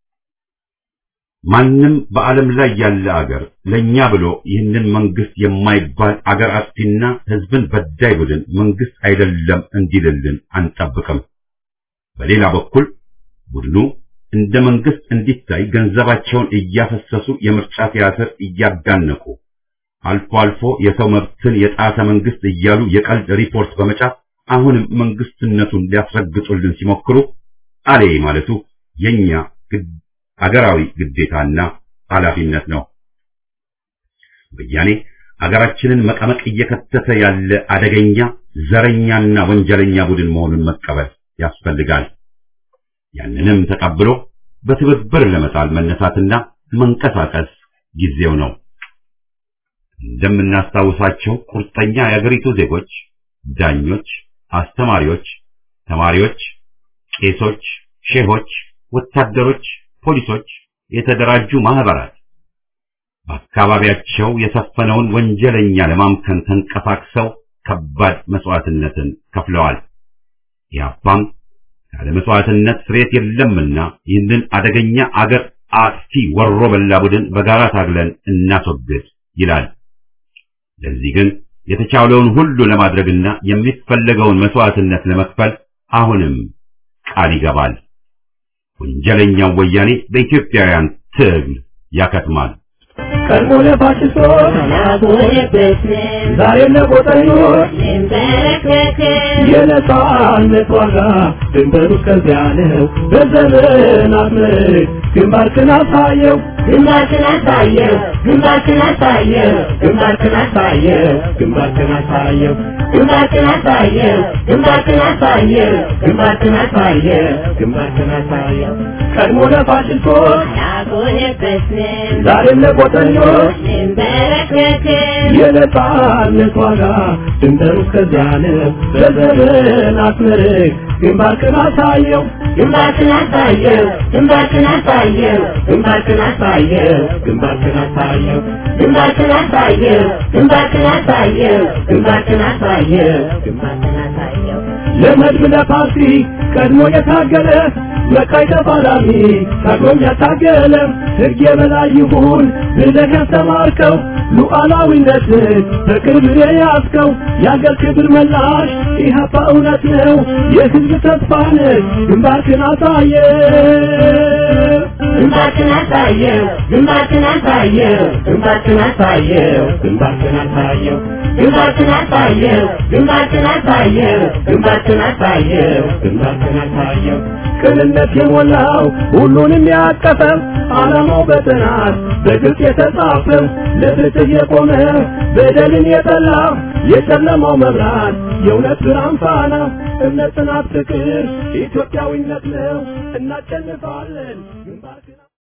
ማንም በዓለም ላይ ያለ አገር ለኛ ብሎ ይህንን መንግስት የማይባል አገር አጥፊና ህዝብን በዳይ ቡድን መንግስት አይደለም እንዲልልን አንጠብቅም። በሌላ በኩል ቡድኑ እንደ መንግስት እንዲታይ ገንዘባቸውን እያፈሰሱ የምርጫ ቲያትር እያጋነቁ አልፎ አልፎ የሰው መብትን የጣሰ መንግስት እያሉ የቀልድ ሪፖርት በመጫፍ አሁንም መንግስትነቱን ሊያስረግጡልን ሲሞክሩ አሌ ማለቱ የኛ አገራዊ ግዴታና ኃላፊነት ነው። ወያኔ አገራችንን መቀመቅ እየከተተ ያለ አደገኛ ዘረኛና ወንጀለኛ ቡድን መሆኑን መቀበል ያስፈልጋል። ያንንም ተቀብሎ በትብብር ለመጣል መነሳትና መንቀሳቀስ ጊዜው ነው። እንደምናስታውሳቸው ቁርጠኛ የአገሪቱ ዜጎች፣ ዳኞች፣ አስተማሪዎች፣ ተማሪዎች፣ ቄሶች፣ ሼሆች፣ ወታደሮች፣ ፖሊሶች፣ የተደራጁ ማህበራት በአካባቢያቸው የሰፈነውን ወንጀለኛ ለማምከን ተንቀሳቅሰው ከባድ መስዋዕትነትን ከፍለዋል። ያፓም ያለ መስዋዕትነት ፍሬት የለምና ይህንን አደገኛ አገር አጥፊ ወሮ በላ ቡድን በጋራ ታግለን እናስወግድ ይላል። ለዚህ ግን የተቻለውን ሁሉ ለማድረግና የሚፈለገውን መስዋዕትነት ለመክፈል አሁንም ቃል ይገባል። ወንጀለኛው ወያኔ በኢትዮጵያውያን ትግል ያከትማል። ቀድሞ ለፋሽስቶች ዛሬም ለቆጠኞች የነጻነት ዋጋ ድንበሩ ከዚያ ነው። በዘመናት ምርክ ግንባርክን አሳየው ግንባርክን አሳየው ግንባርክን አሳየው ግንባርክን አሳየው ግንባርክን አሳየው ግንባርክን አሳየው ግንባርክን አሳየው ግንባርክን አሳየው ግንባርክን አሳየው ቀድሞ ለፋሽስቶች ዛሬም ለቆጠኞች የነጻነት ዋጋ ድንበሩ ከዚያ ነው። በዘመናት ምርክ ግንባርክን አሳየው ግንባርክን አሳየው ግንባርክን አሳየው ግንባርክን አሳየው ግንባርክን አሳየው ግንባርክን አሳየው ግንባርክን አሳየው ግንባርክን አሳየው ግንባርክን አሳየው ለመድብ ለፓርቲ ቀድሞ የታገለ መቃይ ተፋላሚ ታግሎም ያታገለ ሕግ የበላይ ይሁን ብለህ ያስተማርከው ሉዓላዊነትን በክብር የያዝከው የአገር ክብር መላሽ ኢህአፓ እውነት ነው የሕዝብ ተስፋ ነህ። ግንባርክን አሳየው ግንባርክን አሳየው ግንባርክን አሳየው ግንባርክን አሳየው ግንባርክን አሳየው ግንባርክን አሳየው ግንባርክን አሳየው ግንባርክን አሳየው ግንባርክን አሳየው ቅንነት የሞላው ሁሉንም ያቀፈ ዓላማው በጥናት በግልጽ የተጻፈ ለፍትህ የቆመ በደልን የጠላ የጨለማው መብራት የእውነት ብርሃን ፋና እምነት፣ ጽናት፣ ፍቅር ኢትዮጵያዊነት ነው። እናሸንፋለን።